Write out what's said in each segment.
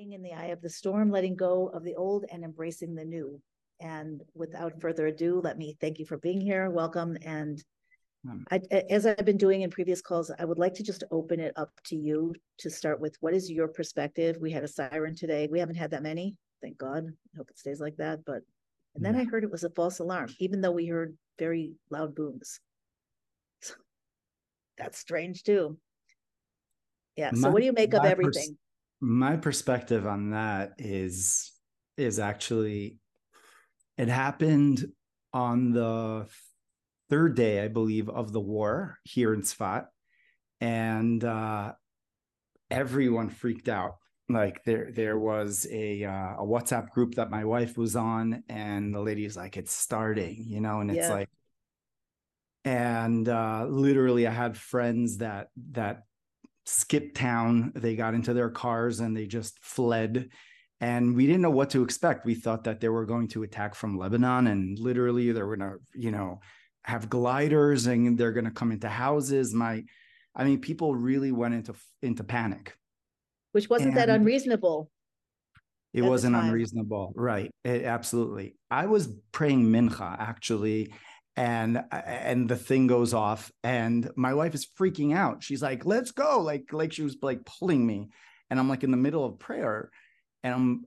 Standing in the eye of the storm, letting go of the old and embracing the new. And without further ado, let me thank you for being here. Welcome. And as I've been doing in previous calls, I would like to just open it up to you to start with. What is your perspective? We had a siren today. We haven't had that many, thank God. I hope it stays like that. And then I heard it was a false alarm, even though we heard very loud booms. So that's strange too. Yeah. So what do you make of everything? My perspective on that is actually, it happened on the third day, I believe, of the war here in Sfat, and everyone freaked out. Like there was a WhatsApp group that my wife was on, and the lady's like, "It's starting," and it's like, and literally, I had friends that skipped town. They got into their cars and they just fled. And we didn't know what to expect. We thought that they were going to attack from Lebanon, and literally they were going to, have gliders and they're going to come into houses. People really went into panic. Which wasn't that unreasonable. It wasn't unreasonable. Right. Absolutely. I was praying mincha, actually. And the thing goes off and my wife is freaking out. She's like, "Let's go." Like she was like pulling me, and I'm like in the middle of prayer, and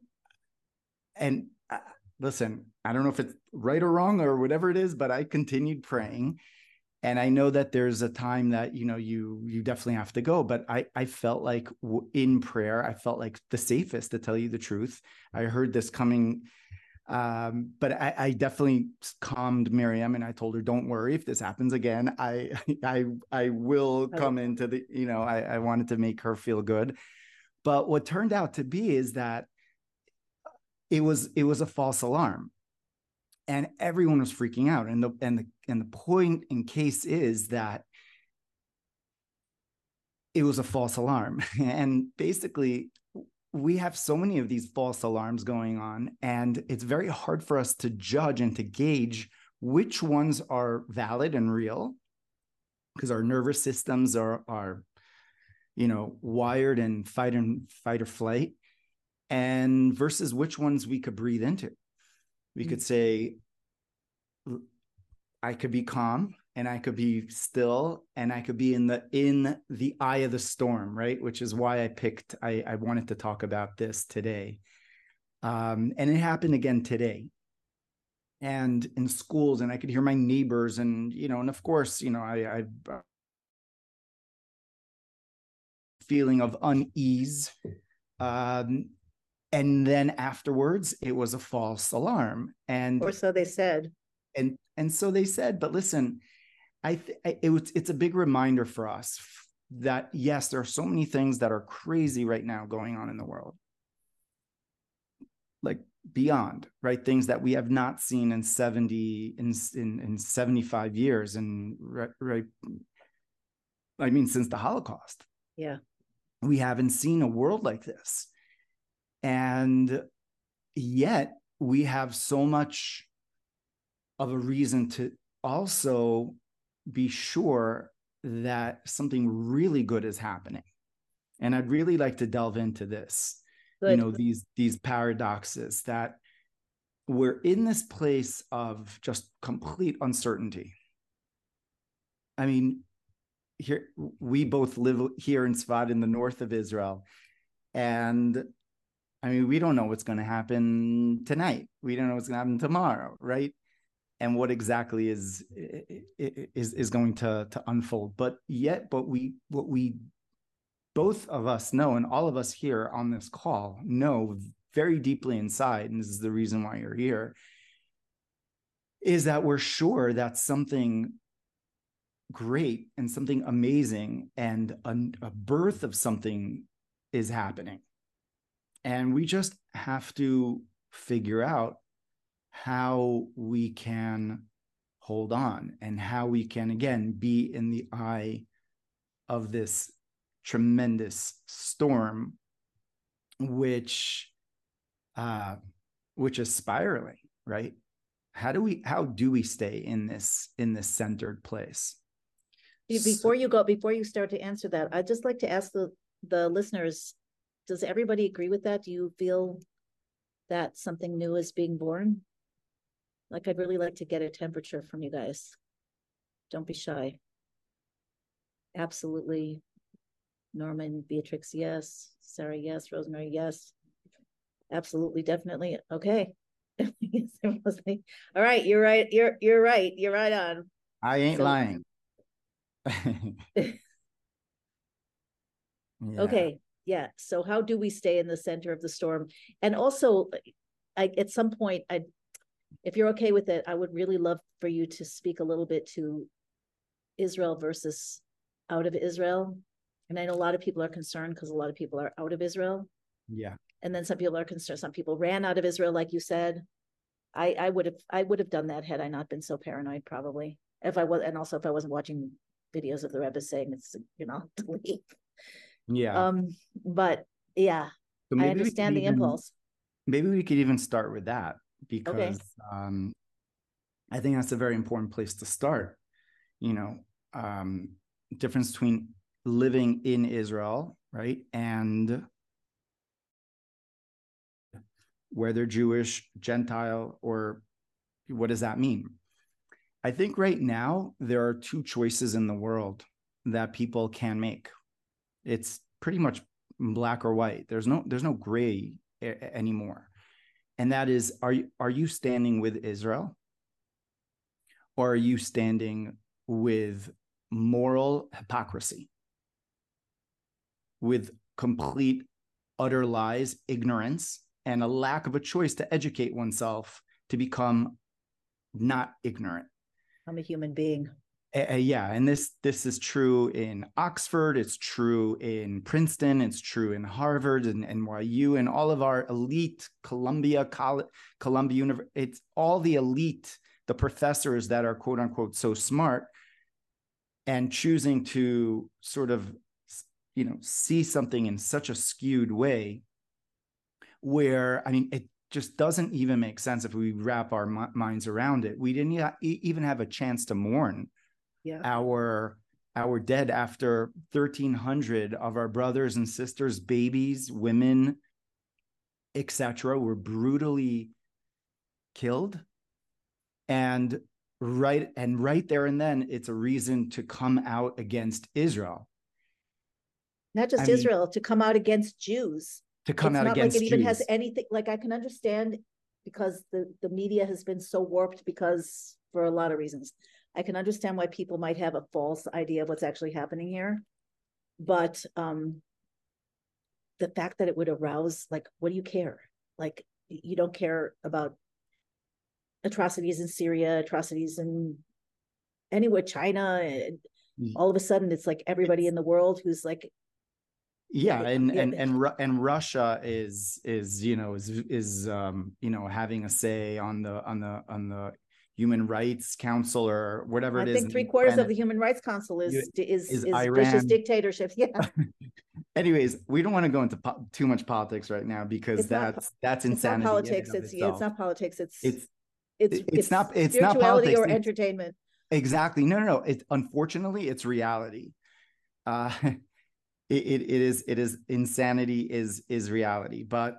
listen, I don't know if it's right or wrong or whatever it is, but I continued praying. And I know that there's a time that, you definitely have to go. But I felt like in prayer, I felt like the safest, to tell you the truth. I heard this coming. But I definitely calmed Miriam, and I told her, "Don't worry, if this happens again, I will come into the, I wanted to make her feel good." But what turned out to be is that it was a false alarm, and everyone was freaking out. And the point in case is that it was a false alarm. And basically, we have so many of these false alarms going on, and it's very hard for us to judge and to gauge which ones are valid and real, because our nervous systems are wired in fight or flight, and versus which ones we could breathe into. We could say, I could be calm and I could be still, and I could be in the eye of the storm, right? Which is why I wanted to talk about this today. And it happened again today. And in schools, and I could hear my neighbors, and, and of course, I feeling of unease. And then afterwards, it was a false alarm. Or so they said. And so they said, but listen, it's a big reminder for us that, yes, there are so many things that are crazy right now going on in the world, like beyond, right? Things that we have not seen in 75 years, and right. I mean, since the Holocaust. Yeah. We haven't seen a world like this. And yet we have so much of a reason to also be sure that something really good is happening. And I'd really like to delve into this. Good. These paradoxes, that we're in this place of just complete uncertainty. I mean, here we both live here in Sfat, in the north of Israel, and I mean, we don't know what's going to happen tonight. We don't know what's going to happen tomorrow, right? And what exactly is going to unfold. But what we both of us know, and all of us here on this call know very deeply inside, and this is the reason why you're here, is that we're sure that something great and something amazing and a birth of something is happening. And we just have to figure out how we can hold on, and how we can, again, be in the eye of this tremendous storm, which is spiraling, right? How do we stay in this centered place? Before you start to answer that, I'd just like to ask the listeners Does everybody agree with that? Do you feel that something new is being born? Like, I'd really like to get a temperature from you guys. Don't be shy. Absolutely. Norman, Beatrix, yes. Sarah, yes. Rosemary, yes. Absolutely, definitely. Okay. All right, you're right. You're right. You're right on. I ain't So- lying. Yeah. Okay. Yeah. So how do we stay in the center of the storm? And also, at some point, if you're okay with it, I would really love for you to speak a little bit to Israel versus out of Israel. And I know a lot of people are concerned because a lot of people are out of Israel. Yeah. And then some people are concerned. Some people ran out of Israel, like you said. I would have done that had I not been so paranoid, probably. If I was, and also if I wasn't watching videos of the Rebbe saying it's, to leave. Yeah. But yeah, So I understand the impulse. Maybe we could even start with that Okay. because I think that's a very important place to start. Difference between living in Israel, right, and whether Jewish, Gentile, or what does that mean? I think right now there are two choices in the world that people can make. It's pretty much black or white. There's no gray anymore. And that is, are you standing with Israel? Or are you standing with moral hypocrisy? With complete, utter lies, ignorance, and a lack of a choice to educate oneself to become not ignorant. I'm a human being. Yeah, and this is true in Oxford, it's true in Princeton, it's true in Harvard and NYU and all of our elite Columbia University. It's all the elite, the professors that are quote unquote so smart and choosing to sort of see something in such a skewed way where, I mean, it just doesn't even make sense if we wrap our minds around it. We didn't even have a chance to mourn our dead after 1,300 of our brothers and sisters, babies, women, etc., were brutally killed. And right there and then, it's a reason to come out against Israel. Not just Israel, to come out against Jews. To come out against Jews. It's not like it even has anything, like I can understand because the media has been so warped because for a lot of reasons. I can understand why people might have a false idea of what's actually happening here. But the fact that it would arouse, like, what do you care? Like, you don't care about atrocities in Syria, atrocities in anywhere, China. And all of a sudden, it's like everybody in the world who's like, and Russia is having a say on the Human Rights Council or whatever it is. I think 3/4 of the Human Rights Council is vicious dictatorships. Yeah. Anyways, we don't want to go into too much politics right now because that's insanity. It's not politics. It's not politics. It's not spirituality politics or entertainment. Exactly. No. Unfortunately, it's reality. It is insanity is reality, but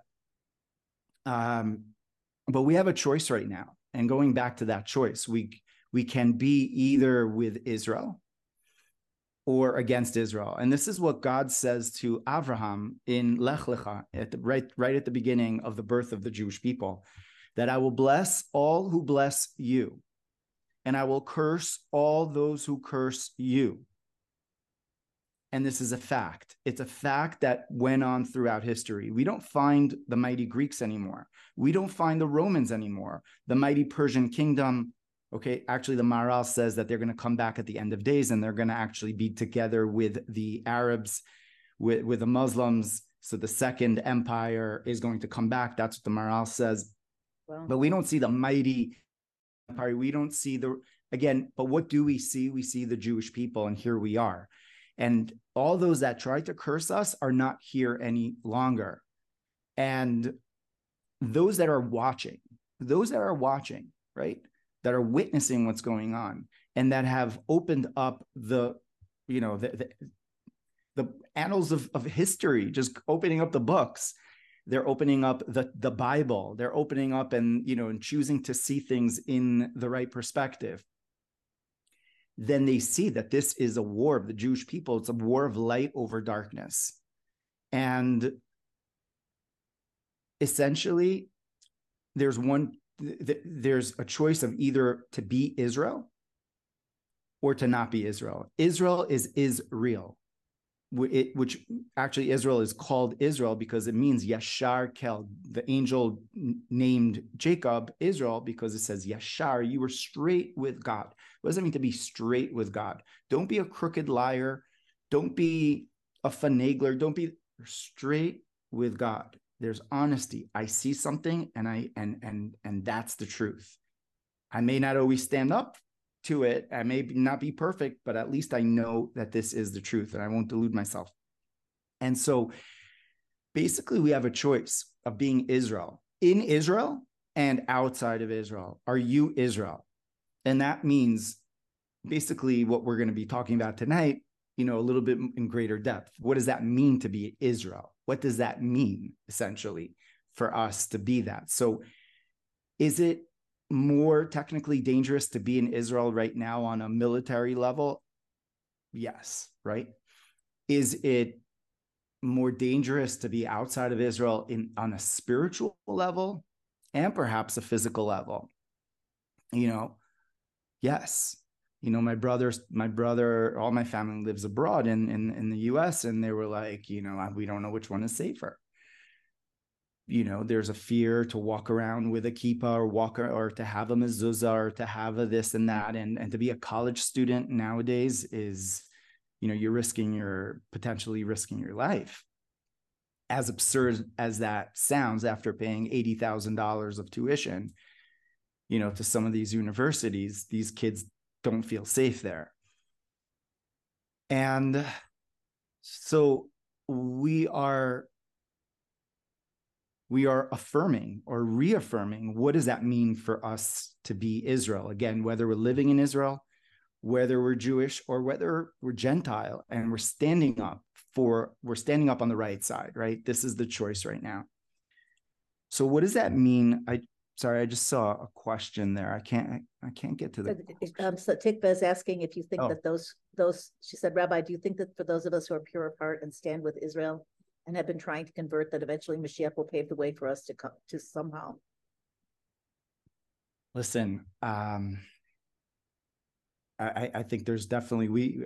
we have a choice right now. And going back to that choice, we can be either with Israel or against Israel. And this is what God says to Abraham in Lech Lecha, right at the beginning of the birth of the Jewish people, that I will bless all who bless you, and I will curse all those who curse you. And this is a fact. It's a fact that went on throughout history. We don't find the mighty Greeks anymore. We don't find the Romans anymore. The mighty Persian kingdom. Okay, actually, the Maharal says that they're going to come back at the end of days and they're going to actually be together with the Arabs, with the Muslims. So the second empire is going to come back. That's what the Maharal says. Wow. But we don't see the mighty empire. We don't see but what do we see? We see the Jewish people, and here we are. And all those that tried to curse us are not here any longer. And those that are watching, right, that are witnessing what's going on and that have opened up the annals of history, just opening up the books. They're opening up the Bible. They're opening up and, and choosing to see things in the right perspective. Then they see that this is a war of the Jewish people. It's a war of light over darkness. And essentially, there's a choice of either to be Israel or to not be Israel. Israel is real. Which actually Israel is called Israel because it means Yashar Kel. The angel named Jacob Israel because it says Yashar, you were straight with God. What does it mean to be straight with God? Don't be a crooked liar. Don't be a finagler. Don't be straight with God. There's honesty. I see something and that's the truth. I may not always stand up to it. I may not be perfect, but at least I know that this is the truth and I won't delude myself. And so basically we have a choice of being Israel, in Israel and outside of Israel. Are you Israel? And that means basically what we're going to be talking about tonight, a little bit in greater depth. What does that mean to be Israel? What does that mean essentially for us to be that? So is it more technically dangerous to be in Israel right now on a military level? Yes, right? Is it more dangerous to be outside of Israel on a spiritual level and perhaps a physical level? Yes. My brother, all my family lives abroad in the US, and they were like, we don't know which one is safer. There's a fear to walk around with a kippah or to have a mezuzah or to have a this and that. And to be a college student nowadays is, you're potentially risking your life. As absurd as that sounds, after paying $80,000 of tuition, to some of these universities, these kids don't feel safe there. And so we are affirming or reaffirming, what does that mean for us to be Israel? Again, whether we're living in Israel, whether we're Jewish, or whether we're Gentile, and we're standing up on the right side, right? This is the choice right now. So what does that mean? Sorry, I just saw a question there. I can't get to the. So Tikva is asking if you think that those. She said, Rabbi, do you think that for those of us who are pure of heart and stand with Israel and have been trying to convert, that eventually Mashiach will pave the way for us to come to somehow? Listen, I think there's definitely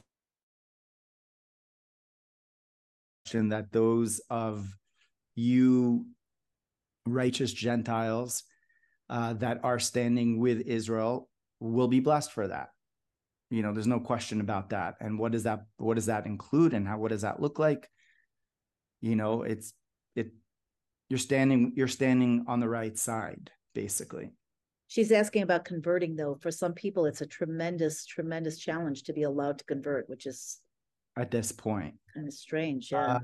that those of you righteous Gentiles that are standing with Israel will be blessed for that. There's no question about that. And what does that include, and what does that look like? You're standing on the right side, basically. She's asking about converting, though. For some people, it's a tremendous, tremendous challenge to be allowed to convert, which is at this point kind of strange. Yeah.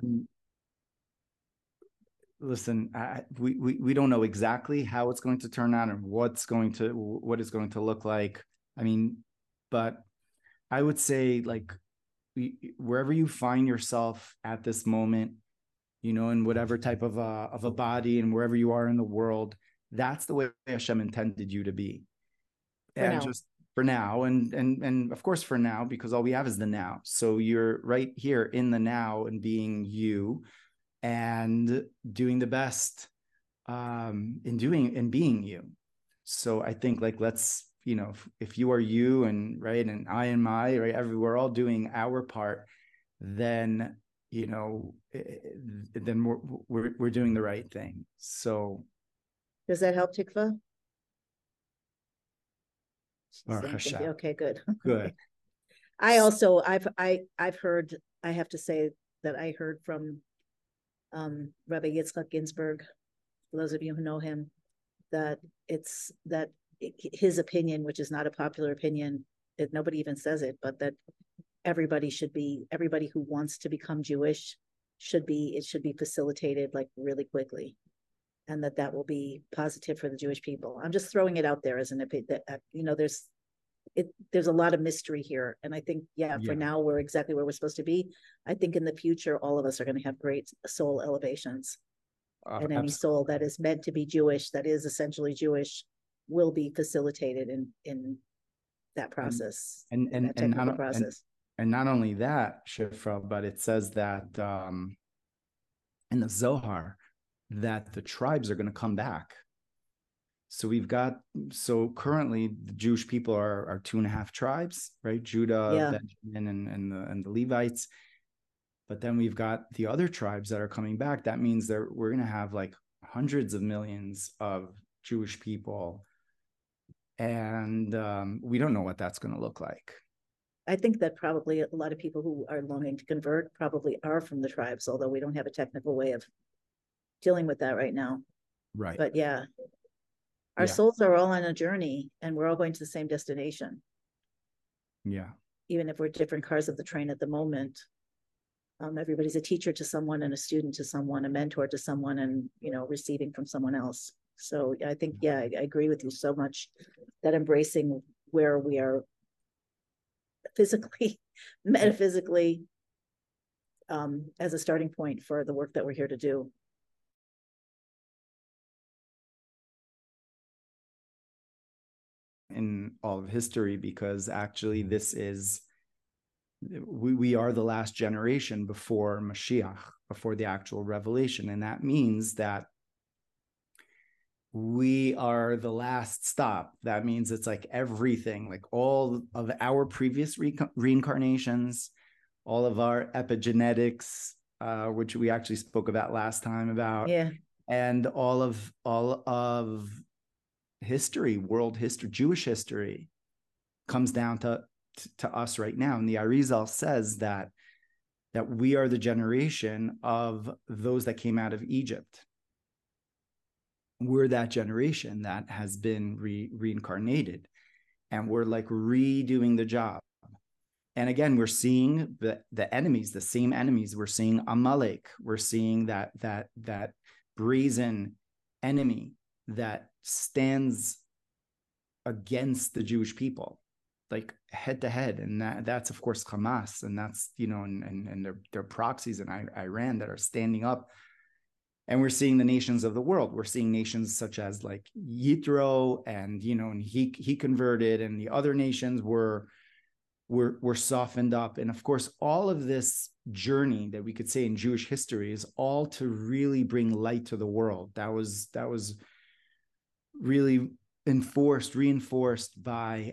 Listen, we don't know exactly how it's going to turn out and what it's going to look like. I mean, but I would say, like, wherever you find yourself at this moment, in whatever type of a body and wherever you are in the world, that's the way Hashem intended you to be. Just for now, and of course for now, because all we have is the now. So you're right here in the now and being you and doing the best in being you. So I think, like, let's, if you are you and right, and I am I, right, we're all doing our part, then then we're doing the right thing. So does that help, Tikva? Okay, good. Good. I've heard, I have to say that I heard from Rabbi Yitzchak Ginsburg, for those of you who know him, that his opinion, which is not a popular opinion, nobody even says it, but that everybody who wants to become Jewish should be facilitated, like, really quickly, and that will be positive for the Jewish people. I'm just throwing it out there as an opinion. There's there's a lot of mystery here. And I think, Yeah. for now, we're exactly where we're supposed to be. I think in the future, all of us are going to have great soul elevations. And any soul that is meant to be Jewish, that is essentially Jewish, will be facilitated in that process, and that technical process. And not only that, Shifra, but it says that in the Zohar that the tribes are going to come back. So so currently the Jewish people are 2.5 tribes, right? Judah, Benjamin, and the Levites. But then we've got the other tribes that are coming back. That means that we're going to have like hundreds of millions of Jewish people. And we don't know what that's going to look like. I think that probably a lot of people who are longing to convert probably are from the tribes, although we don't have a technical way of dealing with that right now. Right. But our souls are all on a journey, and we're all going to the same destination. Yeah. Even if we're different cars of the train at the moment, everybody's a teacher to someone, and a student to someone, a mentor to someone, and receiving from someone else. So I think, I agree with you so much that embracing where we are physically, metaphysically, as a starting point for the work that we're here to do. In all of history, because actually we are the last generation before Mashiach, before the actual revelation. And that means that we are the last stop. That means it's like everything, like all of our previous reincarnations, all of our epigenetics, which we actually spoke about last time about, and all of history, world history, Jewish history, comes down to us right now. And the Arizal says that we are the generation of those that came out of Egypt. We're that generation that has been reincarnated, and we're like redoing the job. And again, we're seeing the enemies, the same enemies. We're seeing Amalek. We're seeing that brazen enemy that stands against the Jewish people, like head to head. And that's of course Hamas, and that's and their proxies in Iran that are standing up. And we're seeing the nations of the world. We're seeing nations such as like Yitro, and and he converted, and the other nations were softened up. And of course, all of this journey that we could say in Jewish history is all to really bring light to the world. That was really reinforced by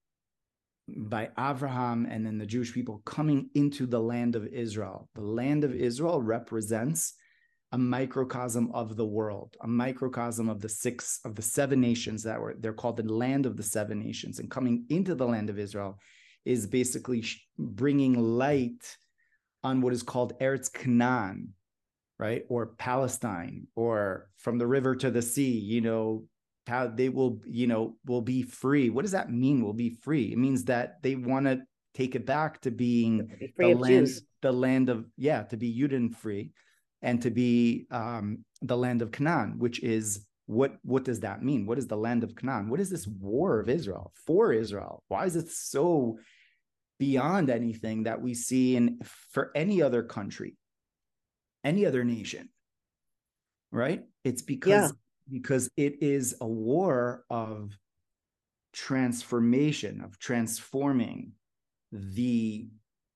Abraham, and then the Jewish people coming into the land of Israel. The land of Israel represents a microcosm of the world, a microcosm of the 7 nations they're called the land of the 7 nations. And coming into the land of Israel is basically bringing light on what is called Eretz Canaan, right? Or Palestine, or from the river to the sea, how they will be free. What does that mean? Will be free? It means that they want to take it back to being the land of to be Yudin free, and to be the land of Canaan, which is what does that mean? What is the land of Canaan? What is this war of Israel for Israel? Why is it so beyond anything that we see for any other country, any other nation? Right? It's because it is a war of transformation, of transforming the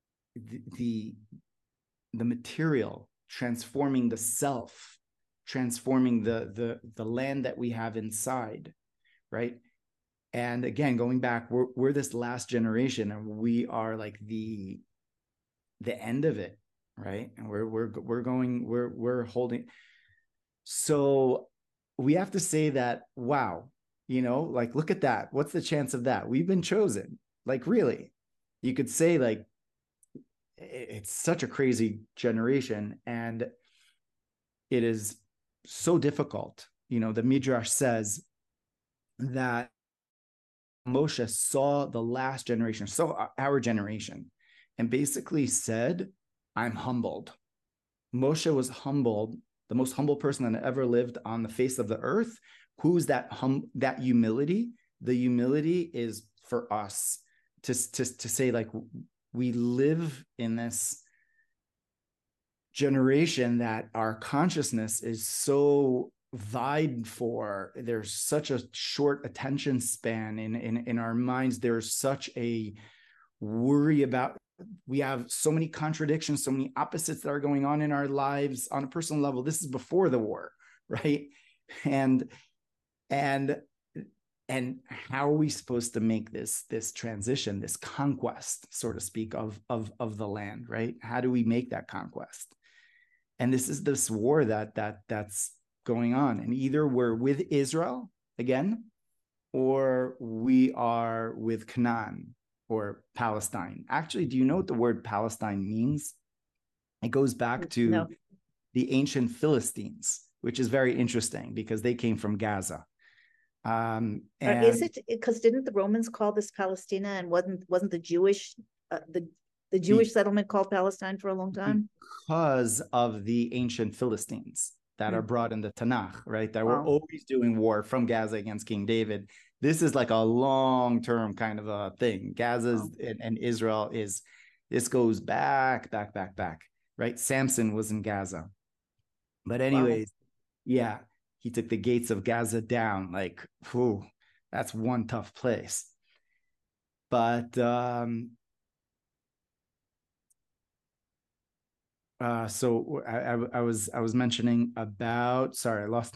material, transforming the self, transforming the land that we have inside, right? And again, going back, we're this last generation, and we are like the end of it, right? And we're holding. So we have to say that, wow, like, look at that. What's the chance of that? We've been chosen. Like, really, you could say, like, it's such a crazy generation, and it is so difficult. The Midrash says that Moshe saw the last generation, saw our generation, and basically said, I'm humbled. Moshe was humbled, the most humble person that ever lived on the face of the earth. Who's that humility? The humility is for us to say, like, we live in this generation that our consciousness is so vied for. There's such a short attention span in our minds. There's such a worry about, we have so many contradictions, so many opposites that are going on in our lives on a personal level. This is before the war, right? And how are we supposed to make this transition, this conquest, so to speak, of the land, right? How do we make that conquest? And this is this war that's going on. And either we're with Israel again, or we are with Canaan or Palestine. Actually, do you know what the word Palestine means? It goes back to the ancient Philistines, which is very interesting because they came from Gaza. And is it because didn't the Romans call this Palestina, and wasn't the Jewish the Jewish settlement called Palestine for a long time? Because of the ancient Philistines that are brought in the Tanakh, right? That were always doing war from Gaza against King David. This is like a long-term kind of a thing. Gaza and Israel this goes back, right? Samson was in Gaza. But anyways, yeah, he took the gates of Gaza down. Like, whew, that's one tough place. But so I was mentioning about, sorry, I lost.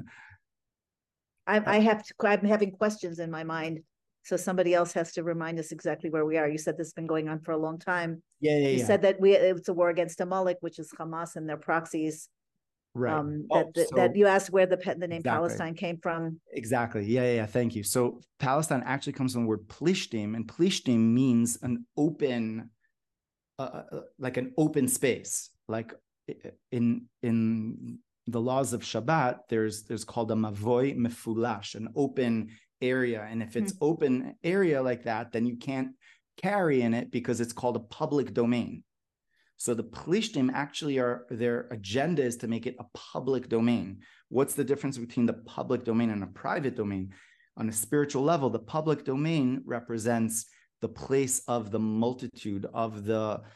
I'm having questions in my mind, so somebody else has to remind us exactly where we are. You said this has been going on for a long time. You said that it's a war against Amalek, which is Hamas and their proxies. Right. That you asked where the name Palestine came from. Exactly. Yeah. Thank you. So Palestine actually comes from the word Plishtim, and Plishtim means an open, like an open space. Like in the laws of Shabbat, there's called a mavoi mefulash, an open area. And if it's open area like that, then you can't carry in it because it's called a public domain. So the Plishtim actually their agenda is to make it a public domain. What's the difference between the public domain and a private domain? On a spiritual level, the public domain represents the place of the multitude, of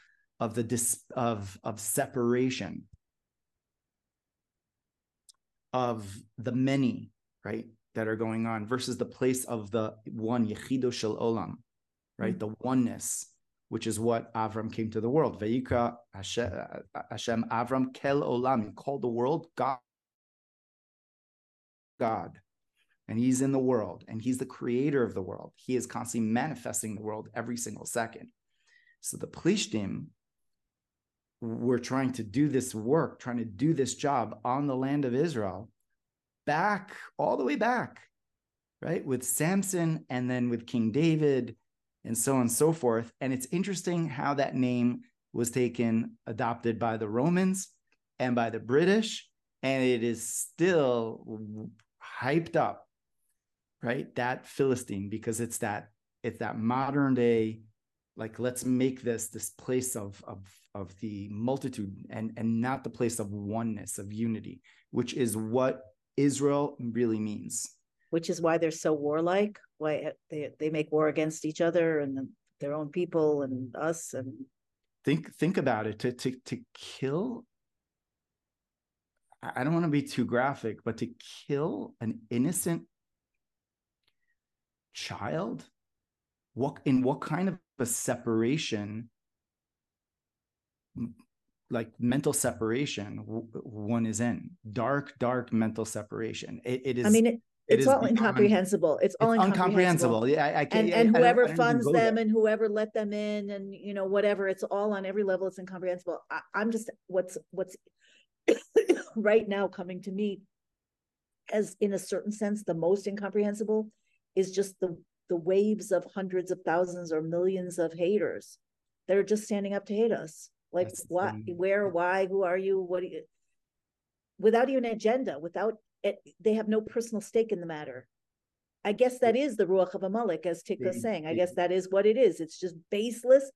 separation, of the many, right, that are going on, versus the place of the one, Yechido Shel Olam, right, the oneness, which is what Avram came to the world. Vayikra Hashem Avram kel olam. He called the world God. And he's in the world, and he's the creator of the world. He is constantly manifesting the world every single second. So the Plishtim were trying to do this work, trying to do this job on the land of Israel, all the way back, right? With Samson and then with King David, and so on and so forth. And it's interesting how that name was adopted by the Romans and by the British, and it is still hyped up, right? That Philistine, because it's that modern day, like, let's make this place of the multitude and not the place of oneness, of unity, which is what Israel really means. Which is why they're so warlike, why they make war against each other and their own people and us. And think about it, to kill, I don't want to be too graphic, but to kill an innocent child, in what kind of a separation, like mental separation, one is in? Dark mental separation. It is. I mean, it's all incomprehensible. It's all incomprehensible. Yeah, I can't. And whoever funds them and whoever let them in, and whatever, it's all on every level. It's incomprehensible. I'm just what's right now coming to me as, in a certain sense, the most incomprehensible is just the waves of hundreds of thousands or millions of haters that are just standing up to hate us. Like, what, where, why, who are you? What do you? Without even an agenda, they have no personal stake in the matter. I guess that is the Ruach of Amalek, as Tikva's saying. I guess that is what it is. It's just baseless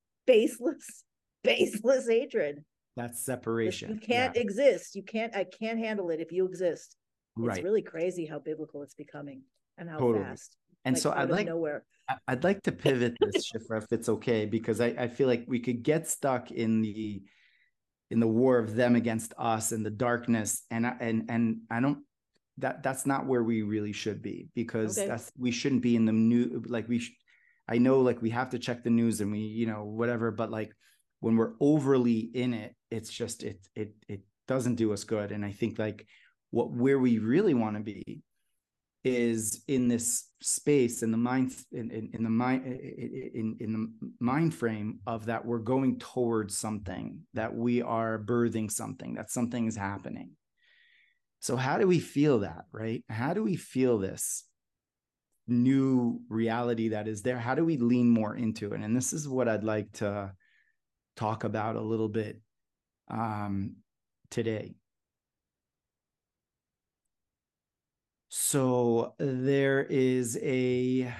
hatred. That's separation. You can't exist. I can't handle it if you exist. Right. It's really crazy how biblical it's becoming and how fast. And like so out of nowhere. I'd like to pivot this, Shifra, if it's okay, because I feel like we could get stuck in the war of them against us and the darkness, and I don't, that's not where we really should be, because Okay. we shouldn't be in the new, like I know, like we have to check the news and we, whatever, but like when we're overly in it, it's just it doesn't do us good. And I think like where we really want to be is in this space, in the mind, in the mind, in the mind frame of that we're going towards something, that we are birthing something, that something is happening. So how do we feel that, right? How do we feel this new reality that is there? How do we lean more into it? And this is what I'd like to talk about a little bit today. So there's a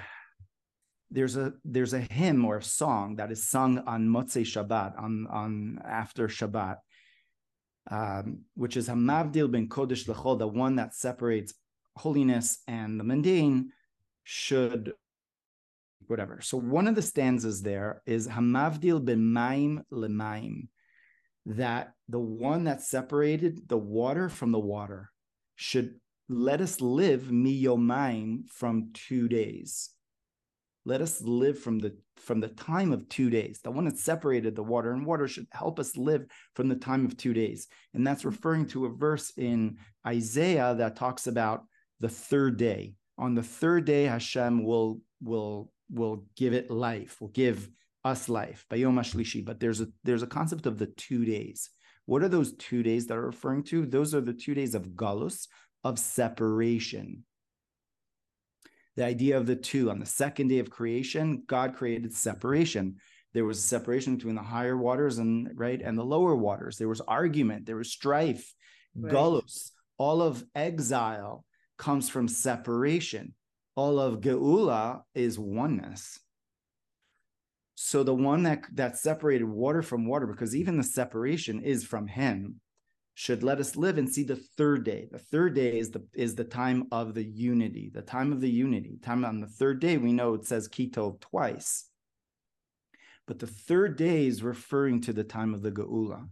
hymn or a song that is sung on Motzei Shabbat, on after Shabbat, which is Hamavdil ben Kodesh Lechol, the one that separates holiness and the mundane should whatever. So one of the stanzas there is Hamavdil ben Maim leMaim, that the one that separated the water from the water should let us live miyomaim, from 2 days. Let us live from the time of 2 days. The one that separated the water, and water should help us live from the time of 2 days. And that's referring to a verse in Isaiah that talks about the third day. On the third day, Hashem will give it life, will give us life, Bayom HaShlishi. But there's a concept of the 2 days. What are those 2 days that are referring to? Those are the 2 days of galus, of separation. The idea of the two. On the second day of creation, God created separation. There was a separation between the higher waters and the lower waters. There was argument, there was strife, galus. All of exile comes from separation. All of geula is oneness. So the one that separated water from water, because even the separation is from him, should let us live and see the third day. The third day is the time of the unity, the time of the unity. Time on the third day, we know it says Kitov twice. But the third day is referring to the time of the Geula.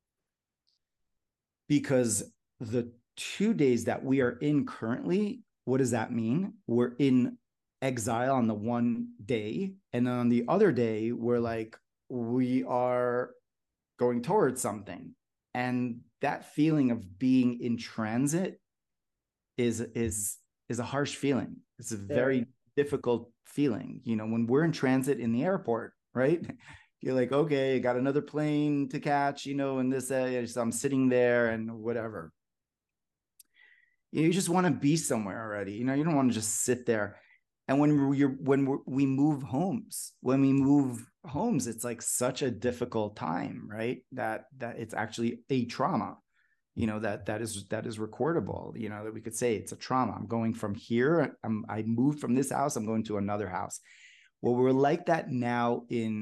Because the 2 days that we are in currently, what does that mean? We're in exile on the one day, and then on the other day, we are going towards something. And that feeling of being in transit is a harsh feeling. It's a very difficult feeling. When we're in transit in the airport, right? You're like, okay, I got another plane to catch, and this, so I'm sitting there and whatever. You just want to be somewhere already. You don't want to just sit there. And when we move homes, it's like such a difficult time, right? That it's actually a trauma, that is recordable, that we could say it's a trauma. I'm going from here. I moved from this house. I'm going to another house. Well, we're like that now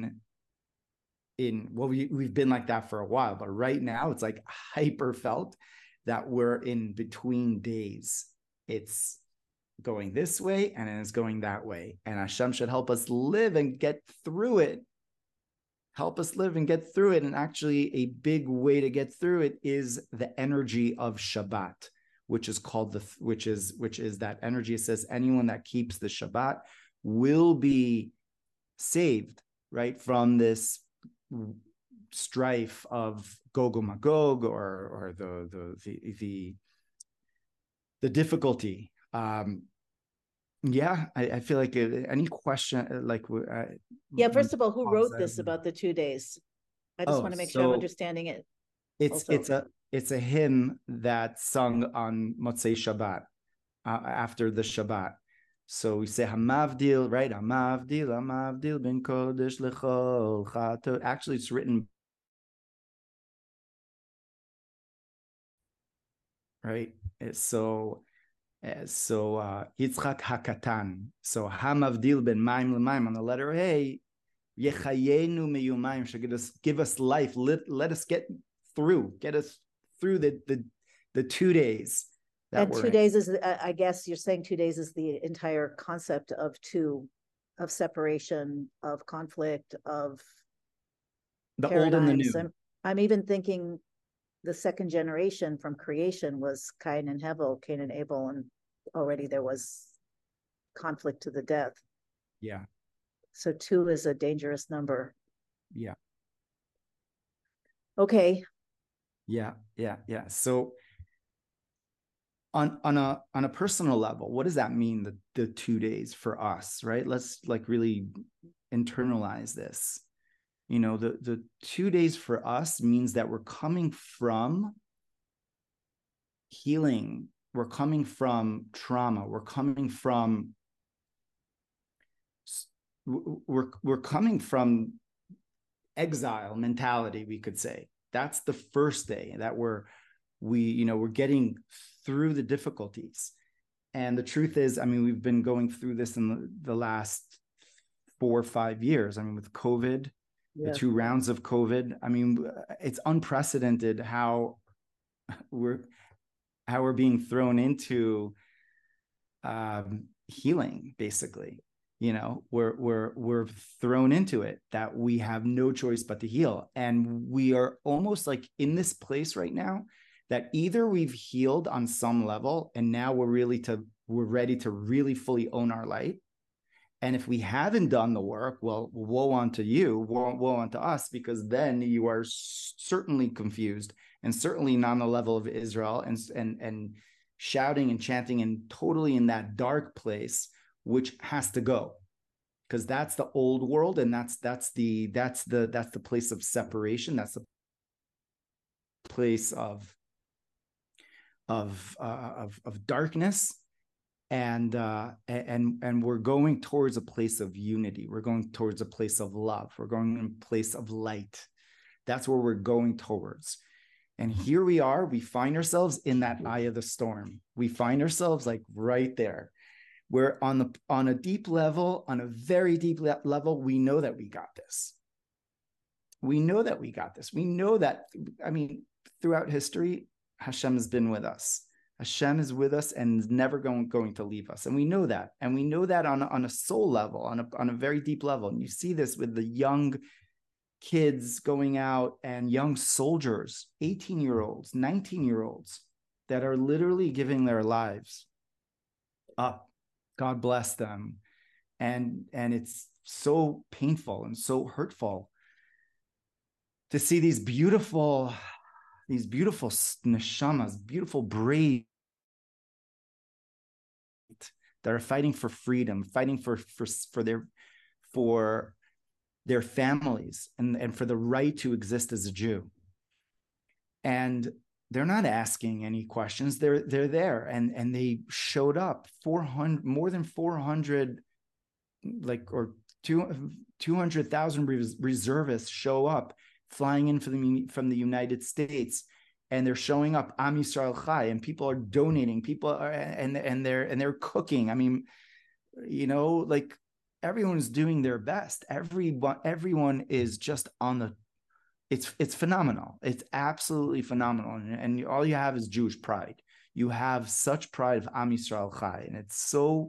we've been like that for a while, but right now it's like hyper felt that we're in between days. It's going this way and it's going that way. And Hashem should help us live and get through it. Help us live and get through it. And actually a big way to get through it is the energy of Shabbat, which is called which is that energy. It says anyone that keeps the Shabbat will be saved, right, from this strife of Gog and Magog, or the difficulty. I feel like any question, First of all, who wrote this about the 2 days? I just want to make sure I'm understanding it. It's a hymn that's sung on Motzei Shabbat, after the Shabbat. So we say Hamavdil, right? Hamavdil ben Kodesh Lechol Chato. Actually, it's written, right? So Yitzchak Hakatan. So Hamavdil ben Maim leMaim on the letter A. Yechayenu meyumayim should give us life. Let us get us through the 2 days. that And we're 2 days is, I guess you're saying 2 days is the entire concept of separation, of conflict, of the old and the paradigms. new. I'm even thinking the second generation from creation was Cain and Abel, and already there was conflict to the death. Yeah. So 2 is a dangerous number. Yeah. Okay. Yeah. So on a personal level, what does that mean, the 2 days for us, right? Let's like really internalize this. You know, the 2 days for us means that we're coming from healing, we're coming from trauma, we're coming from exile mentality, we could say. That's the first day that we're getting through the difficulties. And the truth is, I mean, we've been going through this in the last 4 or 5 years. I mean, with COVID, the 2 rounds of COVID, I mean, it's unprecedented how we're being thrown into healing, basically. You know, we're thrown into it, that we have no choice but to heal. And we are almost like in this place right now that either we've healed on some level and now we're ready to really fully own our light. And if we haven't done the work, well, woe unto you, woe unto us, because then you are certainly confused and certainly not on the level of Israel and shouting and chanting and totally in that dark place, which has to go, because that's the old world, and that's the place of separation. That's the place of darkness, and we're going towards a place of unity. We're going towards a place of love. We're going in a place of light. That's where we're going towards. And here we are. We find ourselves in that eye of the storm. We find ourselves like right there. We're on a deep level, on a very deep level, we know that we got this. We know that we got this. We know that, I mean, throughout history, Hashem has been with us. Hashem is with us and is never going to leave us. And we know that. And we know that on a soul level, on a very deep level. And you see this with the young kids going out and young soldiers, 18-year-olds, 19-year-olds, that are literally giving their lives up. God bless them. And it's so painful and so hurtful to see these beautiful neshamas, beautiful brave that are fighting for freedom, fighting for their families and for the right to exist as a Jew. And they're not asking any questions. They're there, and they showed up. More than 400, like, or 200,000 reservists show up, flying in from the United States, and they're showing up. Am Yisrael Chai, and people are donating. People are, and they're cooking. I mean, you know, like everyone's doing their best. Everyone is just on the. It's phenomenal. It's absolutely phenomenal. And all you have is Jewish pride. You have such pride of Am Yisrael Chai, and it's so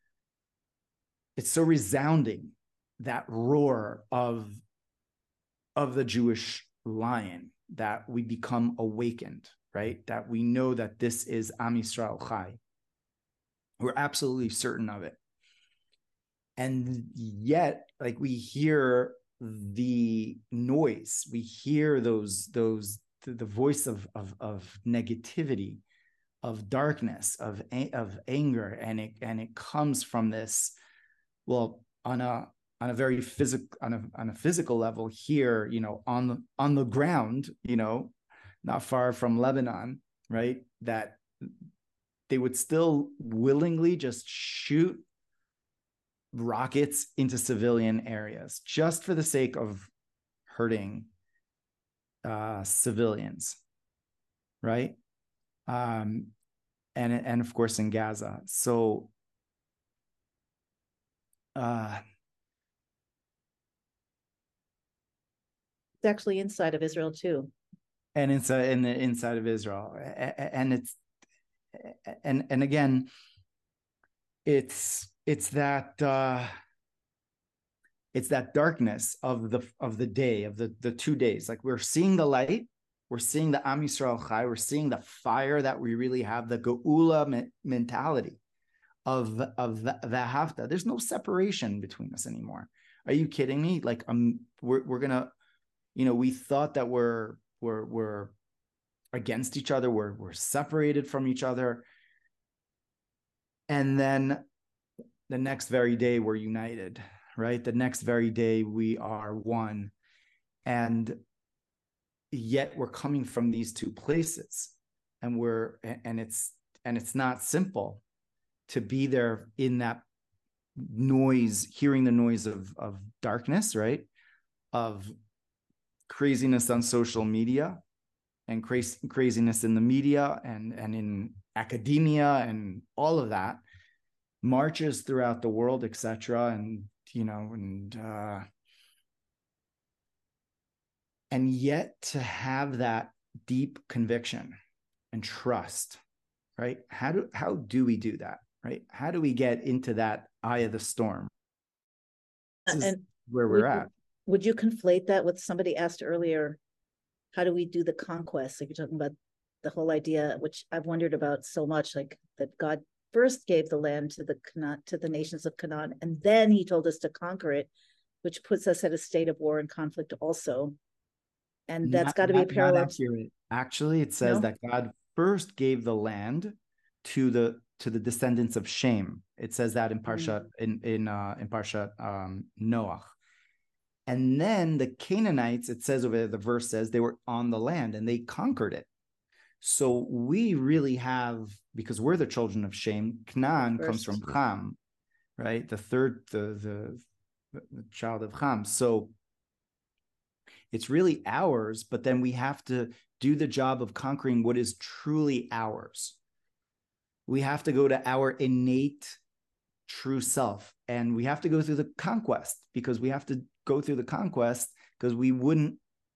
resounding, that roar of the Jewish lion, that we become awakened, right? That we know that this is Am Yisrael Chai. We're absolutely certain of it. And yet, like, we hear the noise, we hear the voice of negativity, of darkness, of anger, and it comes from this, well, on a very physical level here, you know, on the ground, you know, not far from Lebanon, right? That they would still willingly just shoot rockets into civilian areas just for the sake of hurting civilians, right? And of course in Gaza. So it's actually inside of Israel too. And inside of Israel, and and again, it's that darkness of the day, of the 2 days. Like, we're seeing the light, we're seeing the Am Yisrael Chai, we're seeing the fire that we really have, the Geula mentality of the Hafta. There's no separation between us anymore. Are you kidding me? Like, we're gonna, we thought that we're against each other, we're separated from each other, and then the next very day we're united, right? The next very day we are one, and yet we're coming from these two places, and it's not simple to be there in that noise, hearing the noise of darkness, right? Of craziness on social media, and craziness in the media, and in academia, and all of that, marches throughout the world, etc. And yet to have that deep conviction and trust, right? How do we do that, right? How do we get into that eye of the storm? This is where we're at. Would you conflate that with, somebody asked earlier, how do we do the conquest? Like, you're talking about the whole idea, which I've wondered about so much, like that God first gave the land to the nations of Canaan, and then he told us to conquer it, which puts us at a state of war and conflict also. And that's got to be a parallel. Not accurate. Actually, it says that God first gave the land to the descendants of Shem. It says that in Parsha in Parsha Noach. And then the Canaanites, it says over there, the verse says they were on the land and they conquered it. So we really have, because we're the children of Shem, Canaan comes from Ham, right? The third, the child of Ham. So it's really ours, but then we have to do the job of conquering what is truly ours. We have to go to our innate true self, and we have to go through the conquest, because we have to go through the conquest, because we wouldn't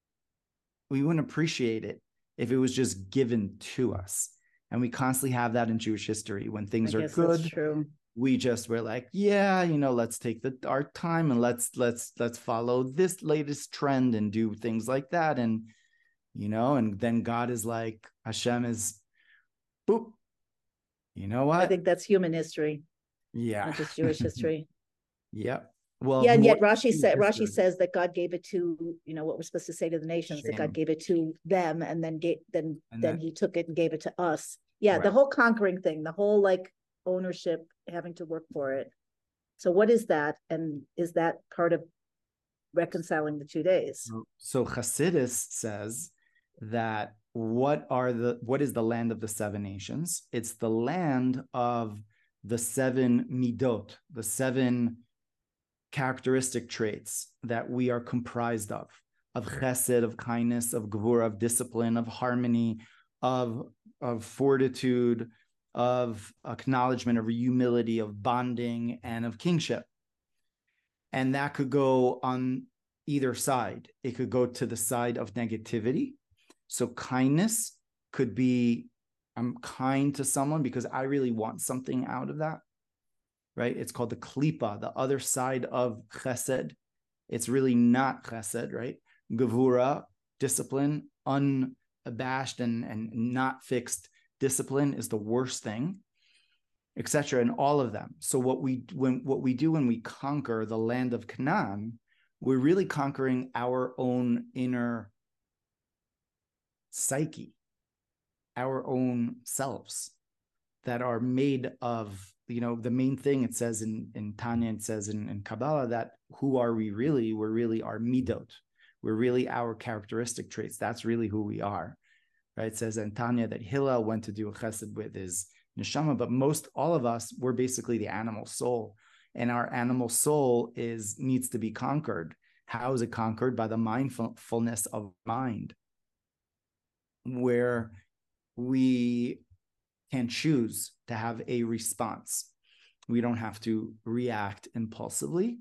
appreciate it if it was just given to us. And we constantly have that in Jewish history. When things are good, that's true. We just were like, yeah, let's take our time, and let's follow this latest trend and do things like that. And and then God is like, Hashem is, boop. You know what? I think that's human history. Yeah. Not just Jewish history. Yeah. Well, yeah, and yet Rashi says that God gave it to, what we're supposed to say to the nations, Shem. That God gave it to them, and then he took it and gave it to us. Yeah, right. The whole conquering thing, the whole like ownership, having to work for it. So what is that? And is that part of reconciling the 2 days? So Hasidus says that what is the land of the 7 nations? It's the land of the 7 midot, the 7 characteristic traits that we are comprised of chesed, of kindness, of gvura, of discipline, of harmony, of fortitude, of acknowledgement, of humility, of bonding, and of kingship. And that could go on either side. It could go to the side of negativity. So kindness could be, I'm kind to someone because I really want something out of that, right? It's called the klipa, the other side of chesed. It's really not chesed, right? Gevura, discipline, unabashed and not fixed discipline is the worst thing, etc. And all of them. So what we do when we conquer the land of Canaan, we're really conquering our own inner psyche, our own selves that are made of, the main thing it says in Tanya, it says in Kabbalah, that who are we really? We're really our midot. We're really our characteristic traits. That's really who we are, right? It says in Tanya that Hillel went to do a chesed with his neshama, but all of us, we're basically the animal soul, and our animal soul needs to be conquered. How is it conquered? By the mindfulness of mind, where we can choose to have a response. We don't have to react impulsively.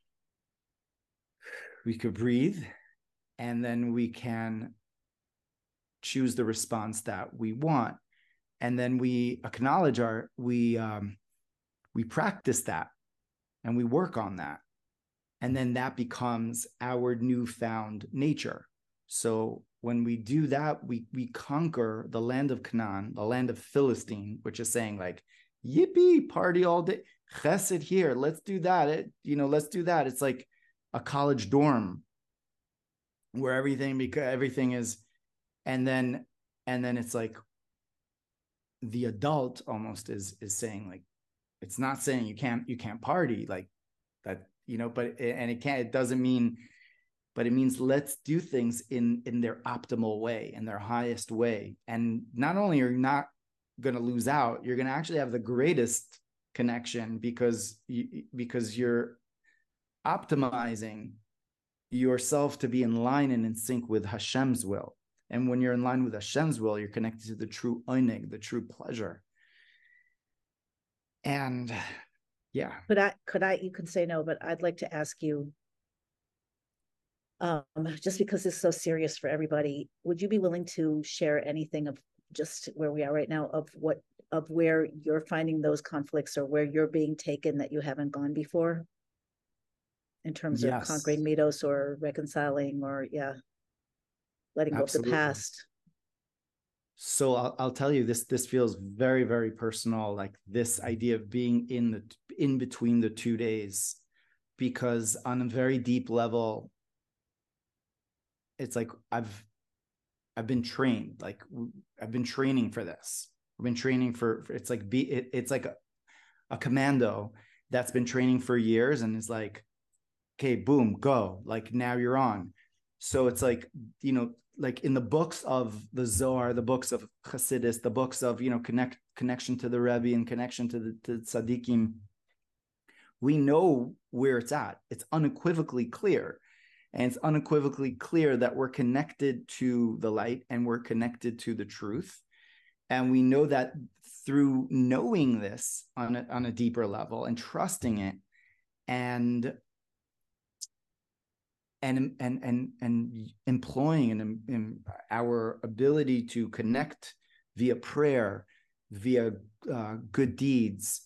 We could breathe, and then we can choose the response that we want. and then we acknowledge we practice that, and we work on that, and then that becomes our newfound nature. So when we do that, we conquer the land of Canaan, the land of Philistine, which is saying like, yippee, party all day, chesed here, let's do that. Let's do that. It's like a college dorm where everything is, and then it's like the adult almost is saying like, it's not saying you can't party like that, but it doesn't mean, but it means let's do things in their optimal way, in their highest way. And not only are you not going to lose out, you're going to actually have the greatest connection because you're optimizing yourself to be in line and in sync with Hashem's will. And when you're in line with Hashem's will, you're connected to the true oneg, the true pleasure. And yeah. You can say no, but I'd like to ask you, just because it's so serious for everybody, would you be willing to share anything of just where we are right now, of where you're finding those conflicts or where you're being taken that you haven't gone before, in terms of conquering midos or reconciling or letting go of the past? So I'll tell you, this feels very, very personal, like this idea of being in between the 2 days, because on a very deep level, it's like I've been trained, like I've been training for this. I've been training for it's like it's like a commando that's been training for years and is like, okay, boom, go, like now you're on. So it's like, like in the books of the Zohar, the books of Hasidus, the books of, connection to the Rebbe and connection to the Tzaddikim, we know where it's at. It's unequivocally clear. And it's unequivocally clear that we're connected to the light and we're connected to the truth. And we know that through knowing this on a deeper level and trusting it, and employing and our ability to connect via prayer, via good deeds,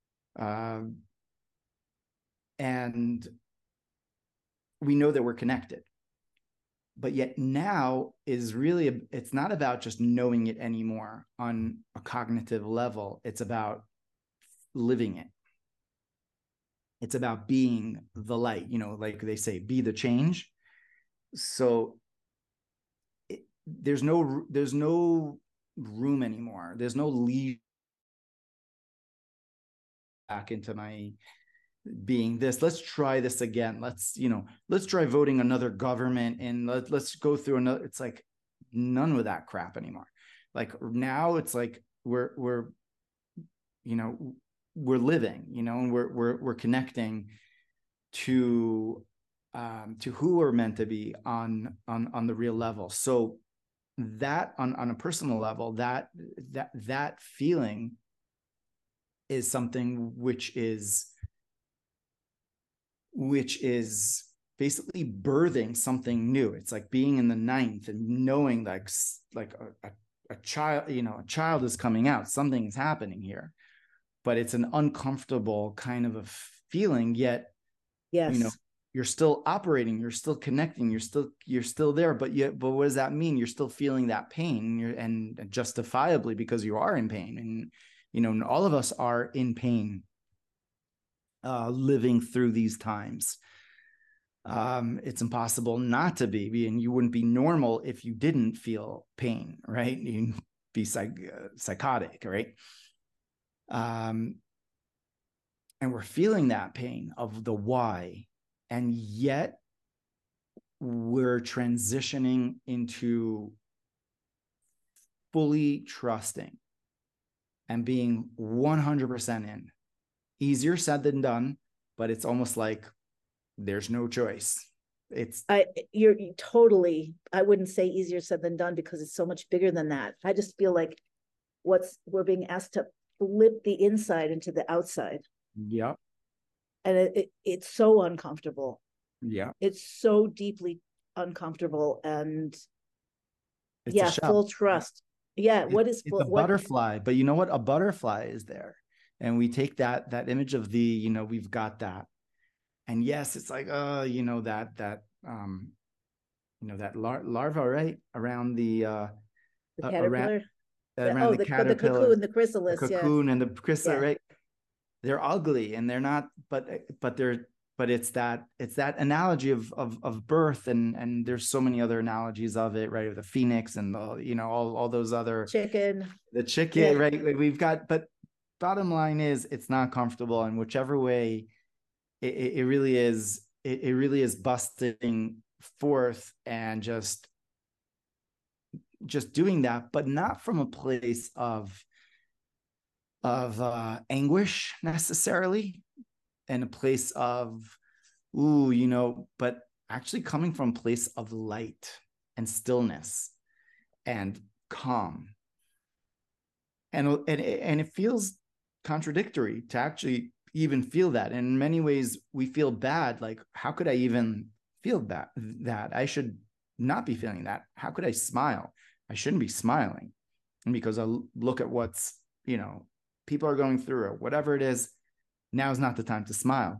and we know that we're connected. But yet now is really, it's not about just knowing it anymore on a cognitive level. It's about living it. It's about being the light, like they say, be the change. So there's no room anymore. There's no lead back into my being this. Let's try this again. Let's try voting another government and let's go through another. It's like none of that crap anymore. Like now it's like we're living, and we're connecting to who we're meant to be on the real level. So that on a personal level, that feeling is something which is basically birthing something new. It's like being in the ninth and knowing like a child, a child is coming out, something is happening here, but it's an uncomfortable kind of a feeling, yet, yes, you're still operating, you're still connecting, you're still there, but what does that mean? You're still feeling that pain, and justifiably, because you are in pain, and all of us are in pain, living through these times. It's impossible not to be, and you wouldn't be normal if you didn't feel pain, right? You'd be psychotic, right? And we're feeling that pain of the why, and yet we're transitioning into fully trusting and being 100% in. Easier said than done, but it's almost like there's no choice. You're totally, I wouldn't say easier said than done, because it's so much bigger than that. I just feel like we're being asked to flip the inside into the outside. Yeah. And it's so uncomfortable. Yeah. It's so deeply uncomfortable. And it's full trust. Yeah. What is It's a what? butterfly, but you know what? A butterfly is there. And we take that image of the, we've got that. And yes, it's like, that larva, right? Around The around caterpillar? around Oh, the the caterpillar, cocoon, the the chrysalis. Yeah. cocoon and the chrysalis, Yeah. right? They're ugly and they're not, but it's that analogy of birth, and there's so many other analogies of it, right? The phoenix and all those other, Chicken. the chicken, Yeah. right? Like we've got, but bottom line is it's not comfortable, and whichever way it really is, it really is busting forth and just doing that, but not from a place of anguish necessarily, and a place of but actually coming from a place of light and stillness and calm. And it feels contradictory to actually even feel that. And in many ways we feel bad, like, how could I even feel that I should not be feeling that? How could I smile? I shouldn't be smiling. And because I look at what's, people are going through, or whatever it is, now is not the time to smile.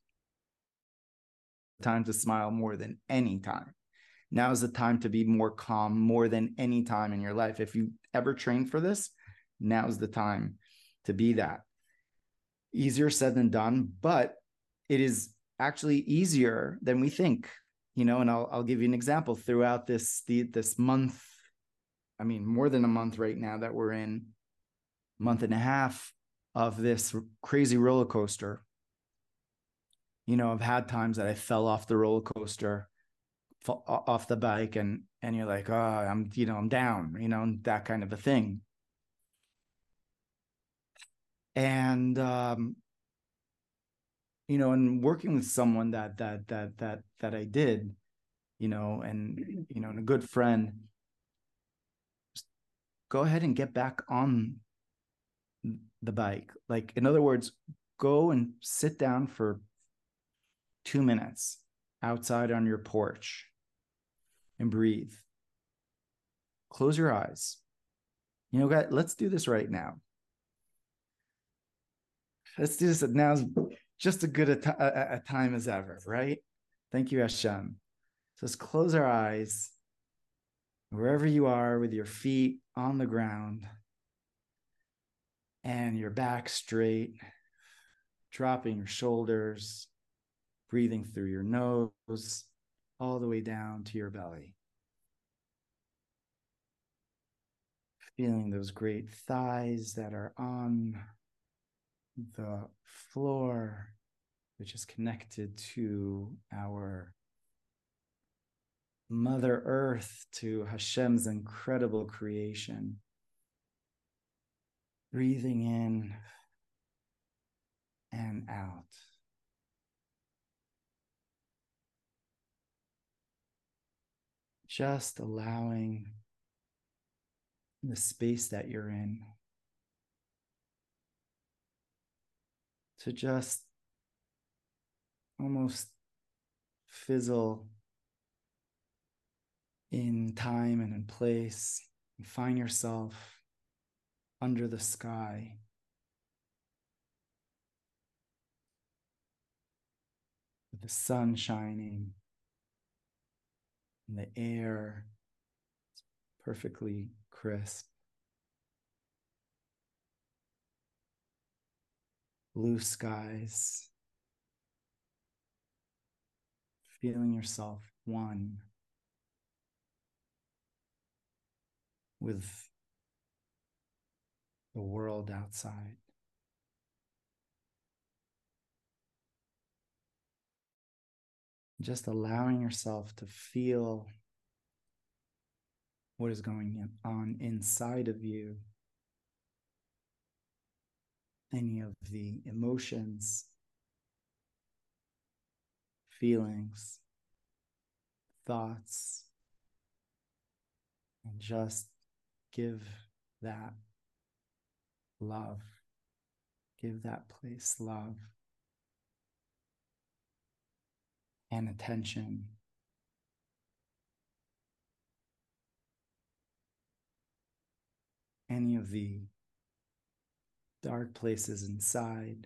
Time to smile more than any time. Now is the time to be more calm more than any time in your life. If you ever trained for this, now is the time to be that. Easier said than done, but it is actually easier than we think. And I'll give you an example. Throughout this month, I mean, more than a month right now that we're in, month and a half of this crazy roller coaster. I've had times that I fell off the roller coaster, off the bike, and you're like, oh, I'm down, that kind of a thing. And and working with someone that I did, and a good friend, just go ahead and get back on the bike. Like, in other words, go and sit down for 2 minutes outside on your porch and breathe. Close your eyes. Guys, let's do this right now. Let's do this. Now's just as good a time as ever, right? Thank you, Hashem. So let's close our eyes, wherever you are, with your feet on the ground and your back straight, dropping your shoulders, breathing through your nose, all the way down to your belly. Feeling those great thighs that are on the floor, which is connected to our Mother Earth, to Hashem's incredible creation. Breathing in and out. Just allowing the space that you're in to just almost fizzle in time and in place, and find yourself under the sky, with the sun shining and the air is perfectly crisp. Blue skies. Feeling yourself one with the world outside. Just allowing yourself to feel what is going on inside of you. Any of the emotions, feelings, thoughts, and just give that love. Give that place love and attention. any of the dark places inside.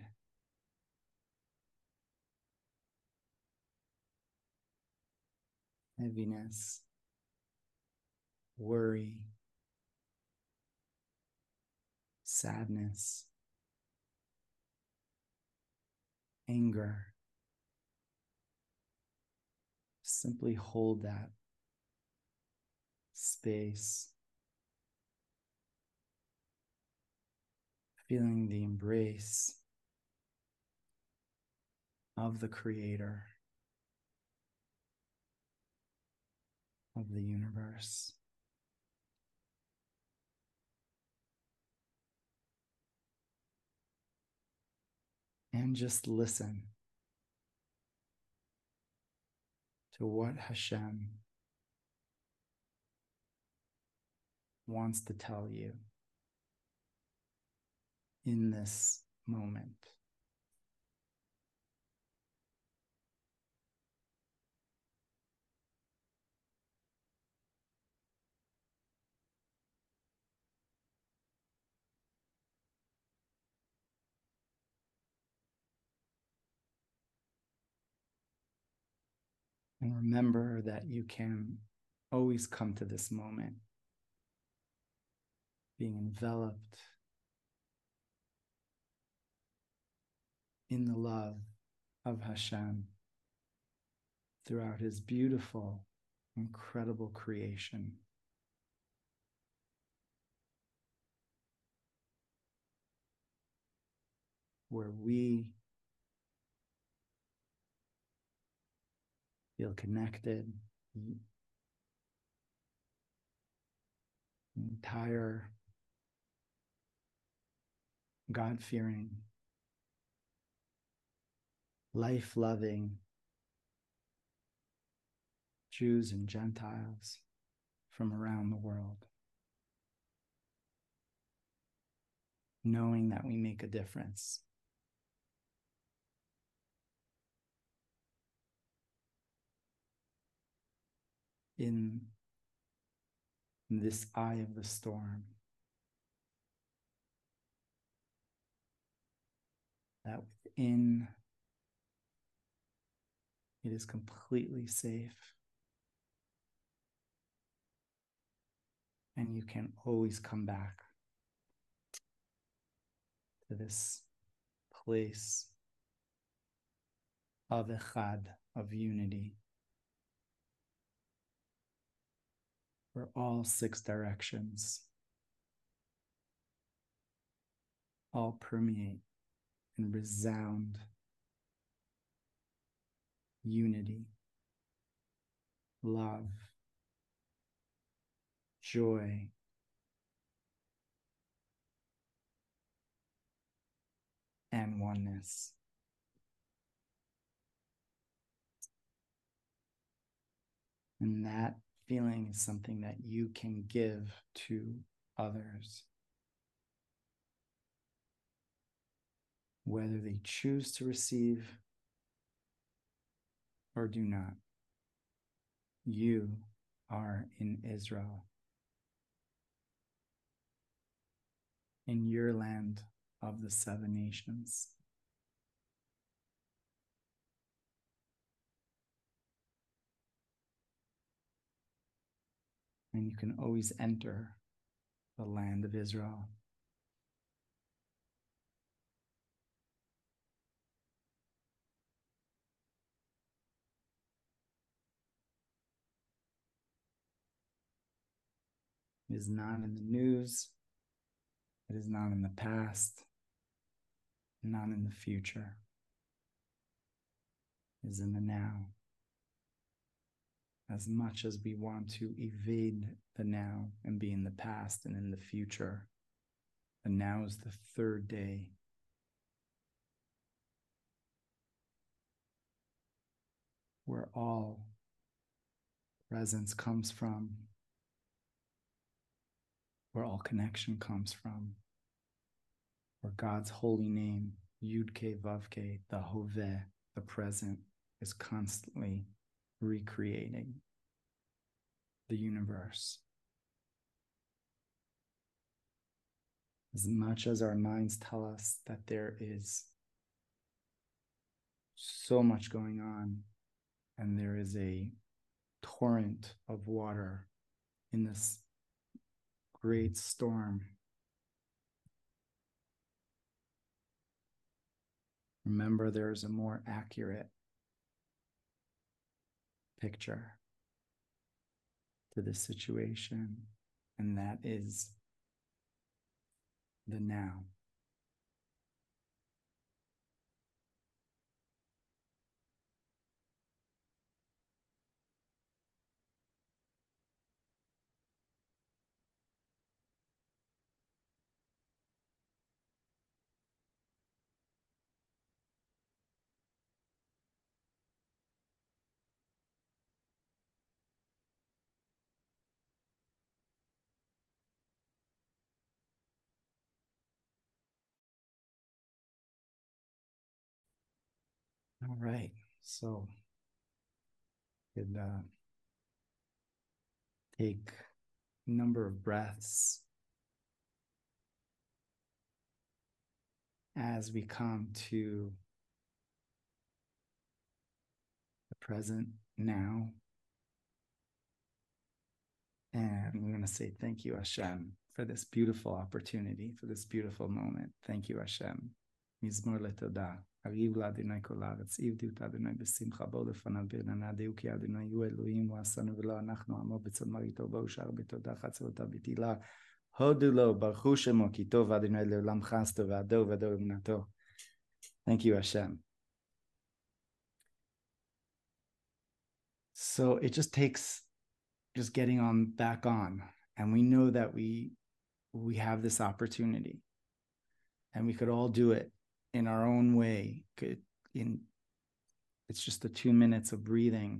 Heaviness, worry, sadness, anger. Simply hold that space, feeling the embrace of the Creator of the universe. And just listen to what Hashem wants to tell you in this moment. And remember that you can always come to this moment being enveloped in the love of Hashem throughout his beautiful, incredible creation. Where we feel connected, entire God-fearing, life-loving Jews and Gentiles from around the world, knowing that we make a difference. In this eye of the storm, that within it is completely safe, and you can always come back to this place of echad, of unity, where all six directions all permeate and resound unity, love, joy, and oneness. And that feeling is something that you can give to others, whether they choose to receive or do not. You are in Israel, in your land of the 7 nations. And you can always enter the land of Israel. It is not in the news. It is not in the past. Not in the future. It is in the now. As much as we want to evade the now and be in the past and in the future, the now is the third day. Where all presence comes from, where all connection comes from, where God's holy name, Yud-Ke Vav-Ke, the Hoveh, the present, is constantly recreating the universe. As much as our minds tell us that there is so much going on and there is a torrent of water in this great storm, remember there's a more accurate picture to this situation, and that is the now. All right, so could take a number of breaths as we come to the present now. And we're going to say thank you, Hashem, for this beautiful opportunity, for this beautiful moment. Thank you, Hashem. Mizmor letoda. Ariv l'Adonai kol haaretz, ivdu et Adonai b'simcha, bo lefanav b'rnana, deu ki Adonai hu Elohim, hu asanu v'lo anachnu amo b'tzon marito, bo ushar b'toda, chatzrotav b'tila, hodu lo, baruch shemo, ki tov Adonai le'olam chasto, v'ador v'ador emnato. Thank you, Hashem. So it just takes just getting on back on, and we know that we have this opportunity, and we could all do it in our own way. It's just the 2 minutes of breathing,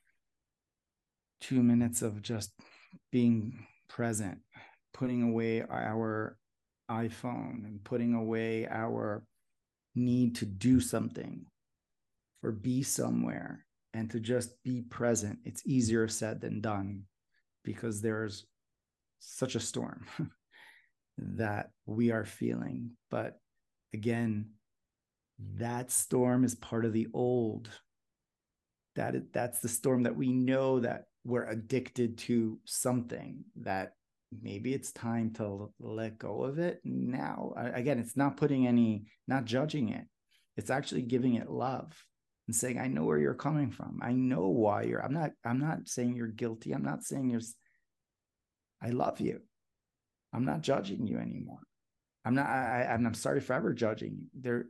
2 minutes of just being present, putting away our iPhone and putting away our need to do something or be somewhere, and to just be present. It's easier said than done, because there's such a storm that we are feeling. But again, that storm is part of the old. That's the storm that we know that we're addicted to something, that maybe it's time to let go of it now. Again, it's not not judging it. It's actually giving it love and saying, I know where you're coming from. I know why I'm not saying you're guilty. I'm not saying I love you. I'm not judging you anymore. I'm sorry for ever judging you.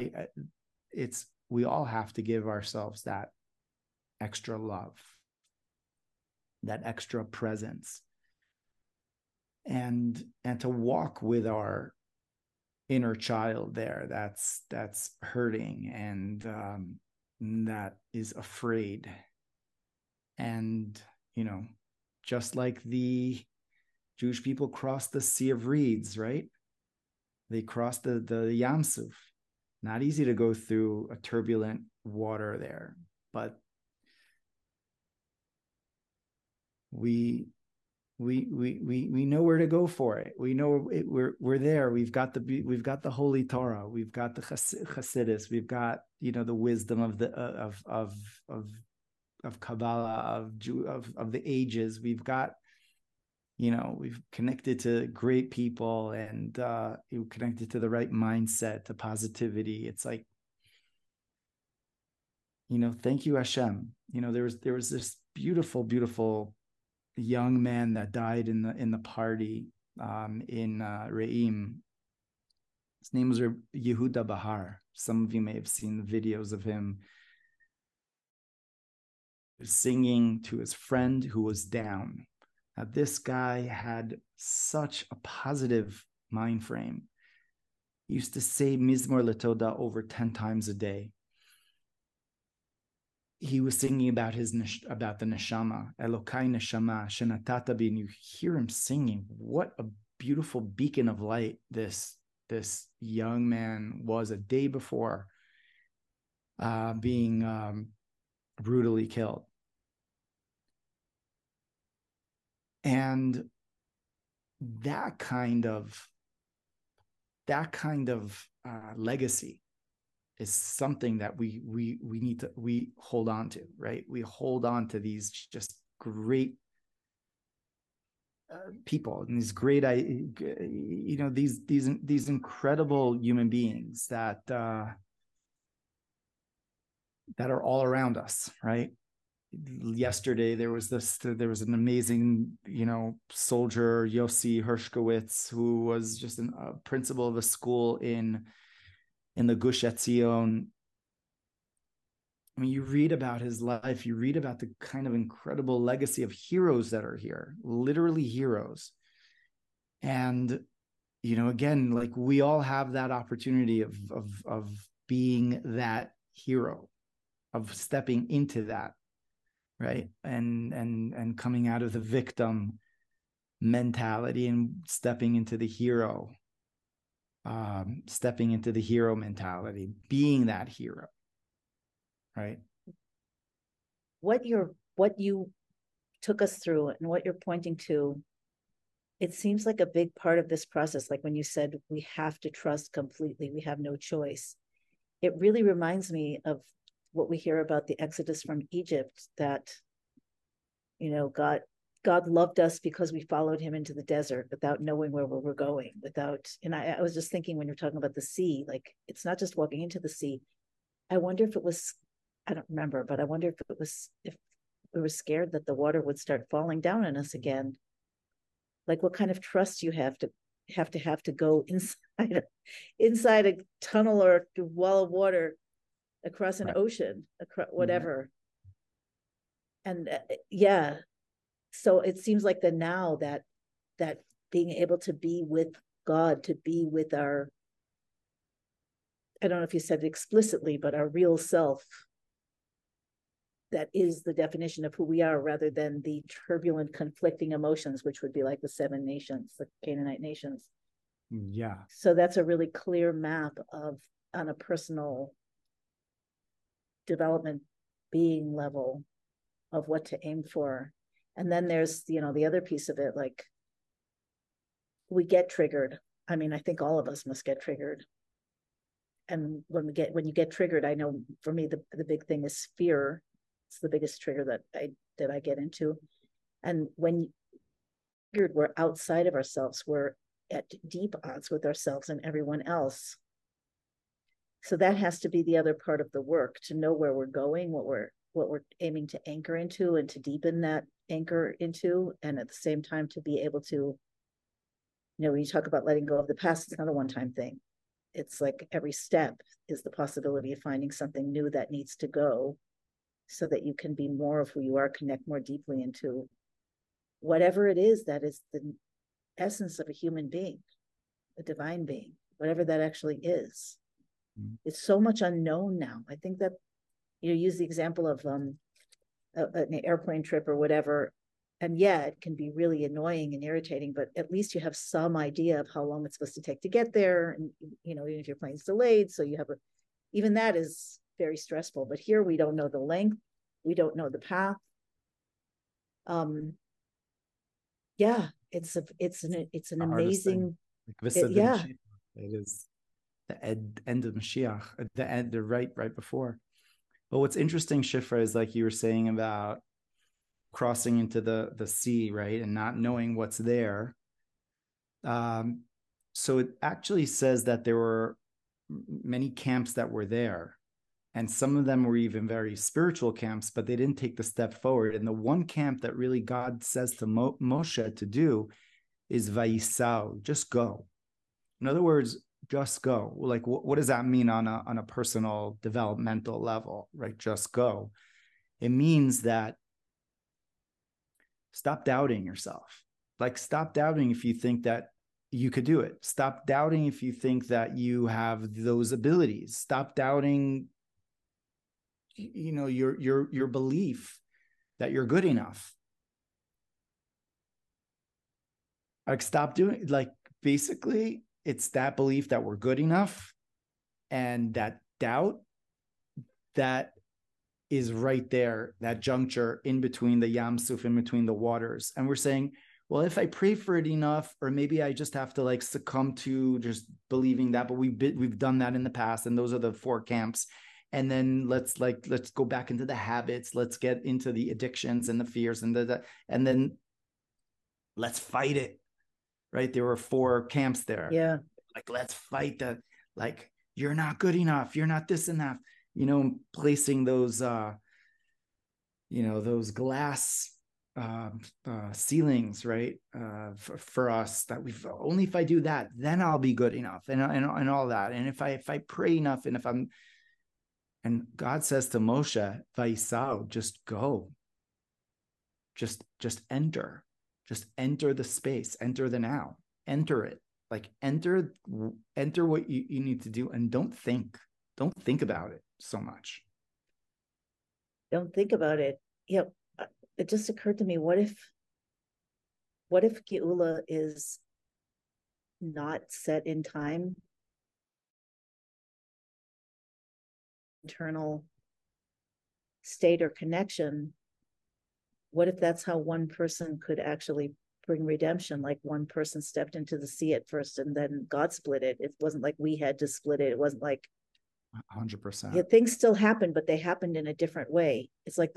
We all have to give ourselves that extra love, that extra presence, and to walk with our inner child there that's hurting and that is afraid. And just like the Jewish people crossed the Sea of Reeds, right? They crossed the Yam Suf. Not easy to go through a turbulent water there, but we know where to go for it. We know we're there. We've got the Holy Torah. We've got the Chassidus. We've got the wisdom of the of Kabbalah, of the ages. We've got we've connected to great people, and connected to the right mindset, to positivity. It's like, thank you, Hashem. There was this beautiful young man that died in the party in Re'im. His name was Yehuda Bahar. Some of you may have seen the videos of him singing to his friend who was down. Now, this guy had such a positive mind frame. He used to say Mizmor Letoda over 10 times a day. He was singing about the neshama, Elokai neshama, shenatata bi, and you hear him singing. What a beautiful beacon of light this young man was a day before being brutally killed. And that kind of that kind of legacy is something that we need to, we hold on to, right? We hold on to these just great people and these great, these incredible human beings that are all around us, right? Yesterday there was an amazing soldier, Yossi Hershkowitz, who was just a principal of a school in the Gush Etzion. I mean, you read about his life, you read about the kind of incredible legacy of heroes that are here, literally heroes. And again, like, we all have that opportunity of being that hero, of stepping into that, right? And coming out of the victim mentality and stepping into the hero, mentality, being that hero, right? What you took us through and what you're pointing to, it seems like a big part of this process. Like when you said, we have to trust completely, we have no choice. It really reminds me of what we hear about the Exodus from Egypt, that, God loved us because we followed him into the desert without knowing where we were going, and I was just thinking, when you're talking about the sea, like, it's not just walking into the sea. I wonder if it was, I don't remember, but I wonder if we were scared that the water would start falling down on us again. Like, what kind of trust you have to go inside a tunnel or a wall of water, across an ocean, across whatever. And yeah, so it seems like now that being able to be with God, to be with our, I don't know if you said it explicitly, but our real self, that is the definition of who we are, rather than the turbulent, conflicting emotions, which would be like the 7 nations, the Canaanite nations. Yeah. So that's a really clear map on a personal development being level of what to aim for. And then there's, the other piece of it, like, we get triggered. I mean, I think all of us must get triggered. And when you get triggered, I know for me, the big thing is fear. It's the biggest trigger that I get into. And when we're outside of ourselves, we're at deep odds with ourselves and everyone else. So that has to be the other part of the work, to know where we're going, what we're aiming to anchor into, and to deepen that anchor into, and at the same time to be able to, when you talk about letting go of the past, it's not a one-time thing. It's like every step is the possibility of finding something new that needs to go, so that you can be more of who you are, connect more deeply into whatever it is that is the essence of a human being, a divine being, whatever that actually is. It's so much unknown now. I think that use the example of an airplane trip or whatever, and yeah, it can be really annoying and irritating, but at least you have some idea of how long it's supposed to take to get there, and even if your plane's delayed, so you have even that is very stressful. But here we don't know the length, we don't know the path. Yeah, it's an amazing, yeah. It is the end of Mashiach, the right before. But what's interesting, Shifra, is like you were saying about crossing into the sea, right, and not knowing what's there. So it actually says that there were many camps that were there, and some of them were even very spiritual camps, but they didn't take the step forward. And the one camp that really God says to Moshe to do is Vayisau, just go. In other words, just go. Like, what does that mean on a personal developmental level, right? Just go. It means that stop doubting yourself. Like, stop doubting if you think that you could do it. Stop doubting if you think that you have those abilities. Stop doubting, your belief that you're good enough. Like, stop doing, like, basically it's that belief that we're good enough, and that doubt that is right there, that juncture in between the Yam Suf, in between the waters. And we're saying well, if I pray for it enough, or maybe I just have to like succumb to just believing that, but we've done that in the past, and those are the 4 camps. And then let's go back into the habits, let's get into the addictions and the fears and and then let's fight it. Right? There were 4 camps there. Yeah. Like, let's fight that. Like, you're not good enough, you're not this enough, placing those those glass ceilings, right, for us, that we've only, if I do that, then I'll be good enough, and all that. And if I pray enough, and God says to Moshe, Vaisau, just go, just enter the space, enter the now, enter it, like enter what you need to do, and don't think about it so much. Don't think about it. Yeah, it just occurred to me, what if Geula is not set in time? Internal state or connection. What if that's how one person could actually bring redemption? Like, one person stepped into the sea at first, and then God split it. It wasn't like we had to split it. It wasn't like 100%. Yeah, things still happened, but they happened in a different way. It's like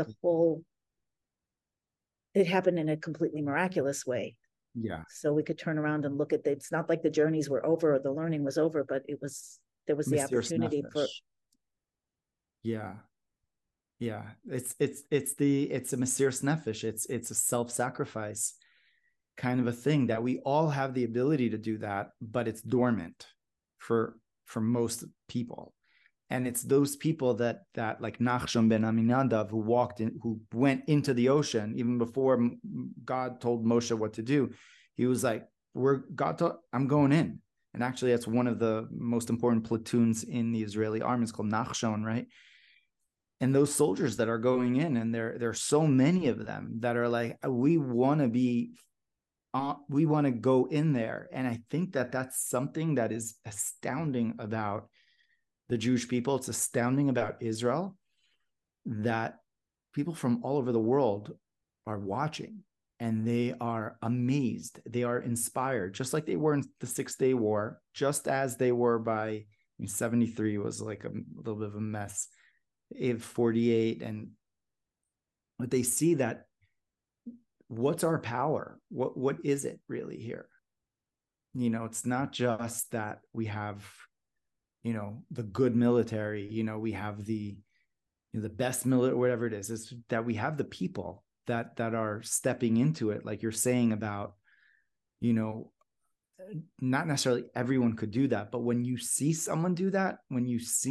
it happened in a completely miraculous way. Yeah. So we could turn around and look at it's not like the journeys were over or the learning was over, but there was the opportunity for. Yeah. It's a Mesiras Nefesh. It's a self-sacrifice kind of a thing, that we all have the ability to do that, but it's dormant for most people. And it's those people that like Nachshon ben Aminadav, who went into the ocean even before God told Moshe what to do. He was like, I'm going in. And actually, that's one of the most important platoons in the Israeli army. It's called Nachshon, right? And those soldiers that are going in, and there are so many of them that are like, we want to go in there. And I think that that's something that is astounding about the Jewish people. It's astounding about Israel, that people from all over the world are watching, and they are amazed. They are inspired, just like they were in the 6-Day War, just as they were by 73 was like a little bit of a mess. 48, but they see that, what's our power? What is it really here? It's not just that we have the good military, we have the best military, whatever it is. It's that we have the people that are stepping into it, like you're saying about, not necessarily everyone could do that, but when you see someone do that, when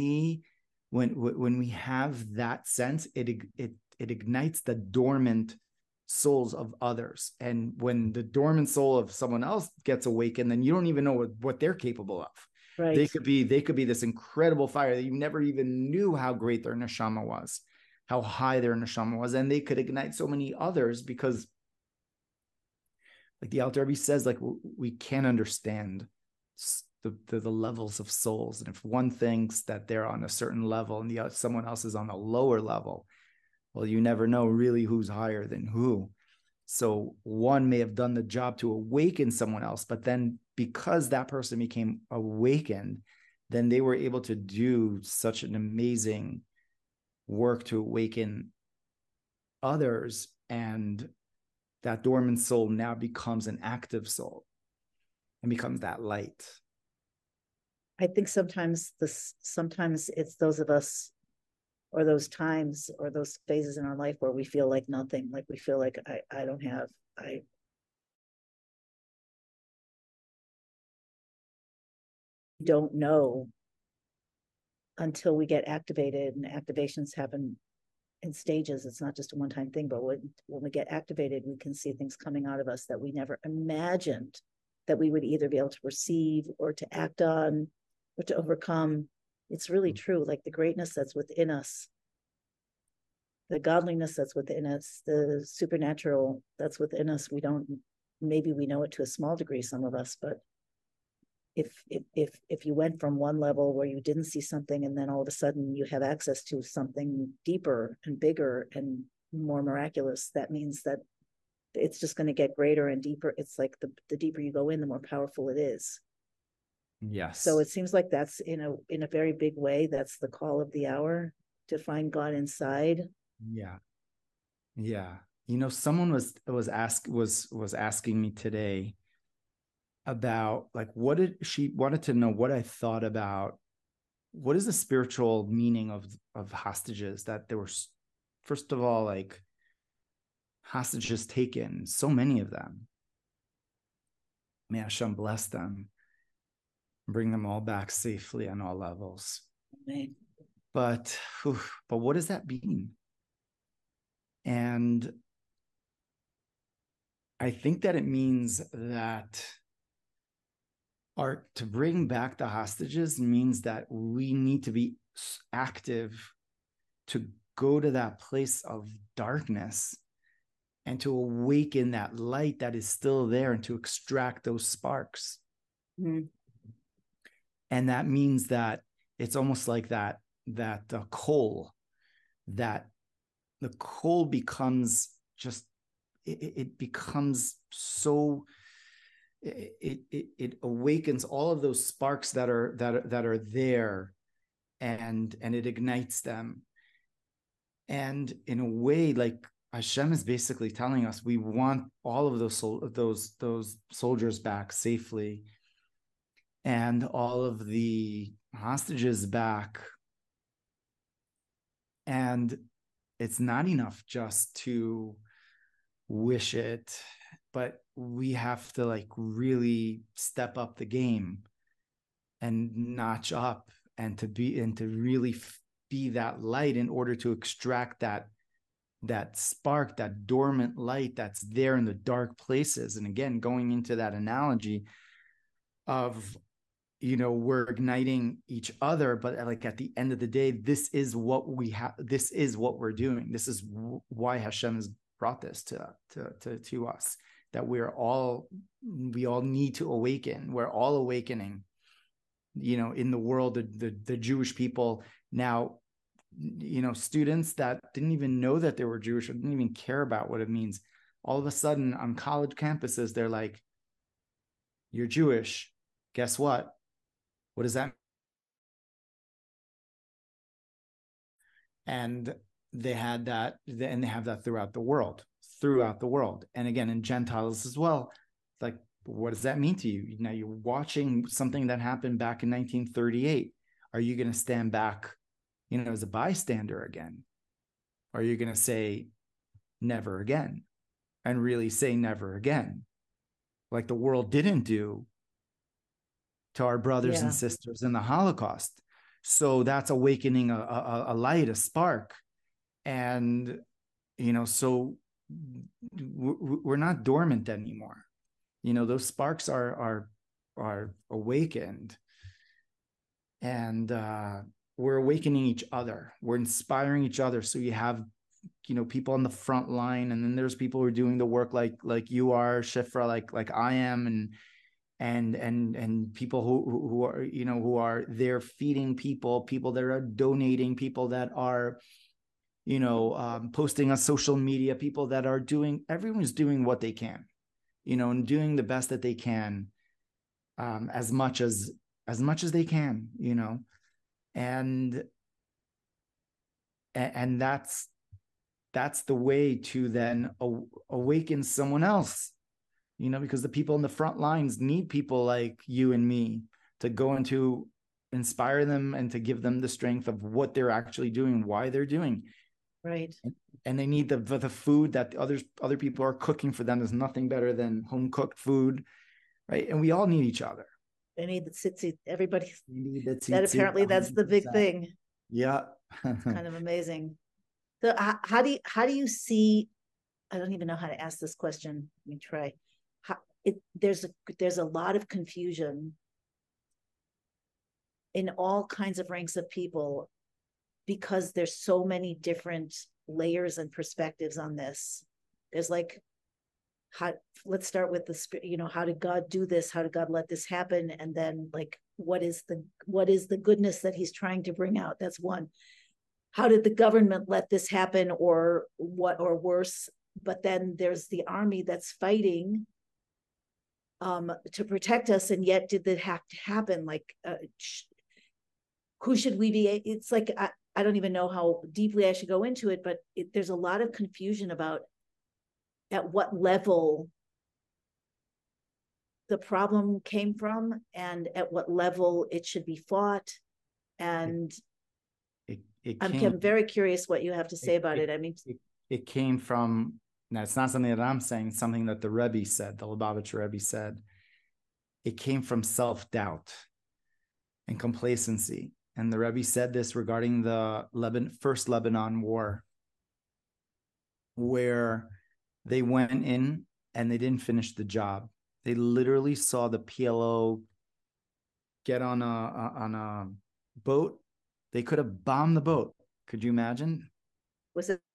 we have that sense, it ignites the dormant souls of others. And when the dormant soul of someone else gets awakened, then you don't even know what they're capable of. Right. They could be this incredible fire that you never even knew how great their neshama was, how high their neshama was, and they could ignite so many others, because, like the Alter Rebbe says, like, we can't understand the levels of souls. And if one thinks that they're on a certain level and someone else is on a lower level, well, you never know really who's higher than who. So one may have done the job to awaken someone else, but then because that person became awakened, then they were able to do such an amazing work to awaken others. And that dormant soul now becomes an active soul and becomes that light. I think sometimes it's those of us, or those times, or those phases in our life where we feel like nothing, like we feel like I don't know until we get activated, and activations happen in stages. It's not just a one-time thing, but when we get activated, we can see things coming out of us that we never imagined that we would either be able to perceive or to act on or to overcome. It's really true. Like the greatness that's within us, the godliness that's within us, the supernatural that's within us. Maybe we know it to a small degree, some of us, but if you went from one level where you didn't see something, and then all of a sudden you have access to something deeper and bigger and more miraculous, that means that it's just going to get greater and deeper. It's like the deeper you go in, the more powerful it is. Yes. So it seems like that's in a very big way, that's the call of the hour, to find God inside. Yeah. Yeah. Someone was asking me today about, like, she wanted to know what I thought about what is the spiritual meaning of hostages, that there were, first of all, like, hostages taken, so many of them. May Hashem bless them, bring them all back safely on all levels. Right. But what does that mean? And I think that it means that to bring back the hostages means that we need to be active to go to that place of darkness and to awaken that light that is still there and to extract those sparks. Mm-hmm. And that means that it's almost like that coal, that the coal becomes just, it becomes so, it awakens all of those sparks that are there, and it ignites them. And in a way, like, Hashem is basically telling us, we want all of those soldiers back safely, and all of the hostages back. And it's not enough just to wish it, but we have to, like, really step up the game and notch up, and to really be that light in order to extract that spark, that dormant light that's there in the dark places. And again, going into that analogy of, we're igniting each other, but, like, at the end of the day, this is what we have. This is what we're doing. This is why Hashem has brought this to us, that we all need to awaken. We're all awakening, in the world. The Jewish people now, students that didn't even know that they were Jewish, or didn't even care about what it means, all of a sudden on college campuses, they're like, you're Jewish. Guess what? What does that mean? And they had that, and they have that throughout the world. And again, in Gentiles as well. It's like, what does that mean to you? Now you're watching something that happened back in 1938. Are you going to stand back, as a bystander again? Or are you going to say never again, and really say never again, like the world didn't do to our brothers and sisters in the Holocaust? So that's awakening a light, a spark. And, so we're not dormant anymore. Those sparks are awakened, and we're awakening each other. We're inspiring each other. So you have, people on the front line, and then there's people who are doing the work like you are, Shifra, like I am, and people who are, who are there feeding people that are donating, people that are, posting on social media, people that are everyone's doing what they can, and doing the best that they can, as much as they can, and that's the way to then awaken someone else, because the people in the front lines need people like you and me to go and to inspire them and to give them the strength of what they're actually doing, why they're doing. Right. And they need the food that other people are cooking for them. There's nothing better than home cooked food, right? And we all need each other. They need the tzitzit. Everybody. Need the tzitzit, that apparently that's the big thing. Yeah. It's kind of amazing. So how do you see? I don't even know how to ask this question. Let me try. There's a lot of confusion in all kinds of ranks of people, because there's so many different layers and perspectives on this. There's like, let's start with how did God do this? How did God let this happen? And then, like, what is the goodness that he's trying to bring out? That's one. How did the government let this happen, or what, or worse? but then there's the army that's fighting to protect us, and yet did that have to happen? Like, who should we be? It's like, I don't even know how deeply I should go into it, but there's a lot of confusion about at what level the problem came from and at what level it should be fought. And I'm very curious what you have to say about it. I mean, it came from, now it's not something that I'm saying, something that the Rebbe said, the Lubavitcher Rebbe said. It came from self-doubt and complacency. And the Rebbe said this regarding the first Lebanon War, where they went in and they didn't finish the job. They literally saw the PLO get on a boat. They could have bombed the boat. Could you imagine? Was it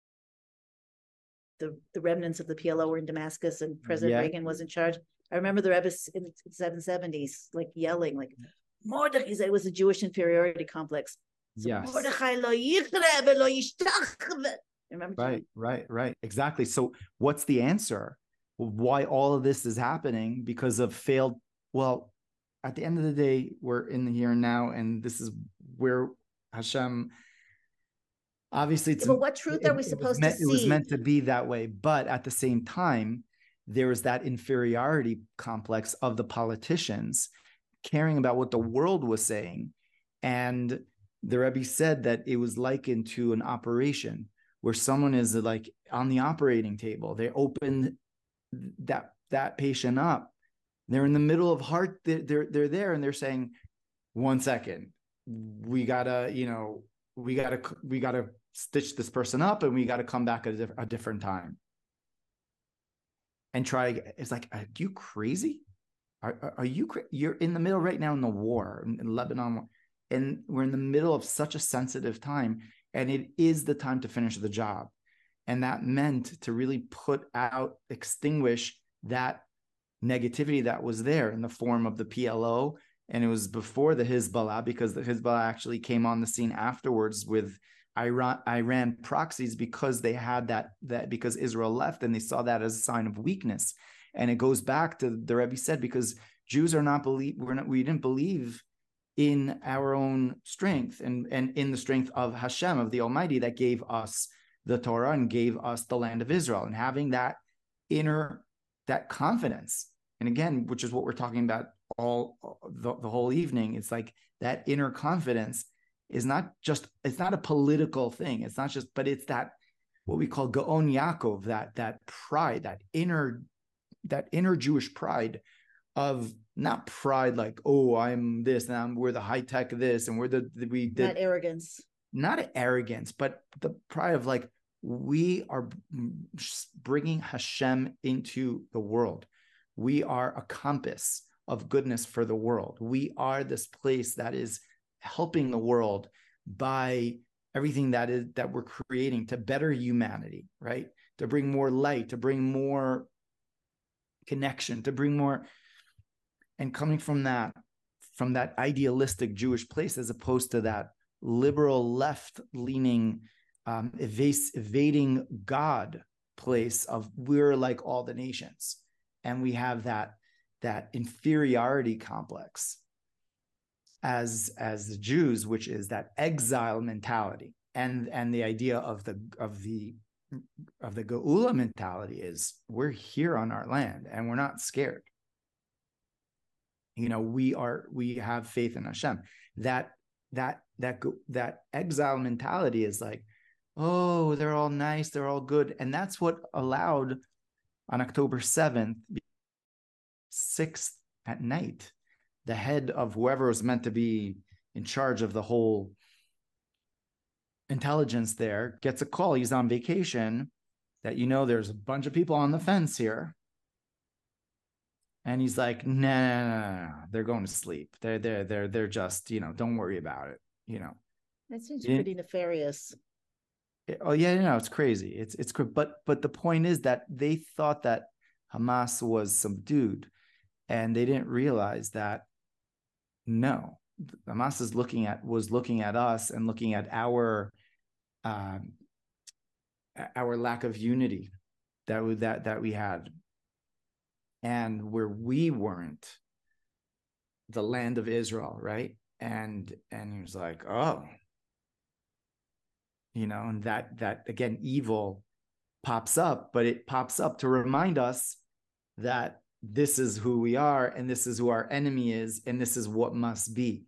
the remnants of the PLO were in Damascus and President Reagan was in charge? I remember the Rebbe in the 770s, like yelling, like, Mordechai, it was a Jewish inferiority complex. So yes. Mordechai lo yichre lo yishtach. Remember? Right. Exactly. So what's the answer? Why all of this is happening? Because of failed, well, at the end of the day, we're in the here and now, and this is where Hashem, obviously, but what truth are we supposed to see? It was meant to be that way. But at the same time, there is that inferiority complex of the politicians caring about what the world was saying. And the Rebbe said that it was likened to an operation where someone is like on the operating table. They opened that patient up. They're in the middle of heart. They're there and they're saying, 1 second, we gotta stitch this person up, and we gotta come back at a different time and try. It's like, are you crazy? Are you? You're in the middle right now in the war in Lebanon, and we're in the middle of such a sensitive time, and it is the time to finish the job. And that meant to really extinguish that negativity that was there in the form of the PLO. And it was before the Hezbollah, because the Hezbollah actually came on the scene afterwards with Iran proxies, because they had that because Israel left, and they saw that as a sign of weakness. And it goes back to the Rebbe said, because Jews we didn't believe in our own strength and in the strength of Hashem, of the Almighty, that gave us the Torah and gave us the land of Israel, and having that that confidence. And again, which is what we're talking about the whole evening. It's like that inner confidence is not a political thing. It's not just, but it's that what we call Gaon Yaakov, that pride, that inner Jewish pride of not pride like, oh, I'm this and we're the high tech of this and we're not arrogance, but the pride of like, we are bringing Hashem into the world. We are a compass of goodness for the world. We are this place that is helping the world by everything that we're creating to better humanity, right? To bring more light, to bring more connection, to bring more, and coming from that idealistic Jewish place, as opposed to that liberal left-leaning evading God place of we're like all the nations, and we have that inferiority complex as the Jews, which is that exile mentality, and the idea of the Geula mentality is we're here on our land and we're not scared. We have faith in Hashem. That exile mentality is like, oh, they're all nice, they're all good. And that's what allowed on October 7th, 6th at night, the head of whoever was meant to be in charge of the whole intelligence there gets a call. He's on vacation, that, there's a bunch of people on the fence here. And he's like, no, they're going to sleep. They're just, don't worry about it. That seems pretty nefarious. Oh yeah, it's crazy. It's but the point is that they thought that Hamas was subdued, and they didn't realize that no, Hamas was looking at us and looking at our lack of unity that we had, and where we weren't the land of Israel, right? And he was like, oh, and that again, evil pops up, but it pops up to remind us that this is who we are, and this is who our enemy is, and this is what must be.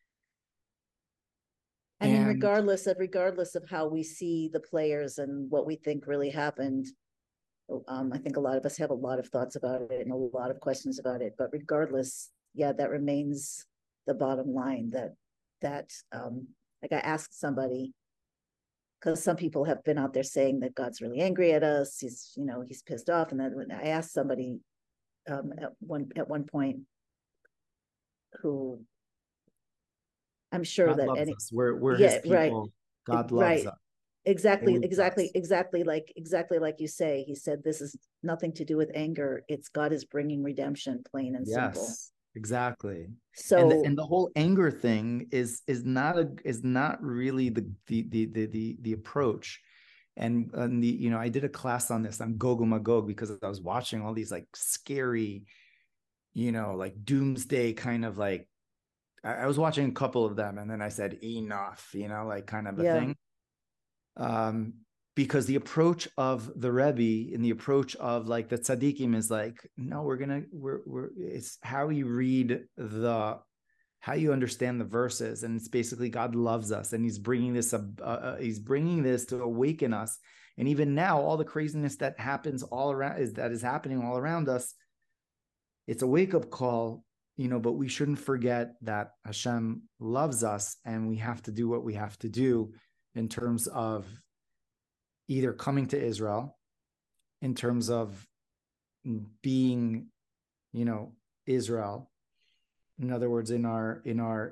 I mean, regardless of how we see the players and what we think really happened, I think a lot of us have a lot of thoughts about it and a lot of questions about it. But regardless, yeah, that remains the bottom line. Like I asked somebody, because some people have been out there saying that God's really angry at us. He's pissed off. And then I asked somebody at one point who I'm sure God that loves us. We're his people. Right. God loves us. Exactly like you say. He said this is nothing to do with anger. It's God is bringing redemption, plain and simple. Exactly. So and the whole anger thing is not really the approach. And I did a class on this on Gog and Magog because I was watching all these like scary, like doomsday kind of like, I was watching a couple of them, and then I said enough, like kind of a thing. Because the approach of the Rebbe and the approach of like the tzaddikim is like, no, it's how you read how you understand the verses, and it's basically God loves us, and He's bringing this to awaken us. And even now, all the craziness that happens all around is happening all around us. It's a wake up call, but we shouldn't forget that Hashem loves us, and we have to do what we have to do in terms of either coming to Israel, in terms of being, Israel. In other words, in our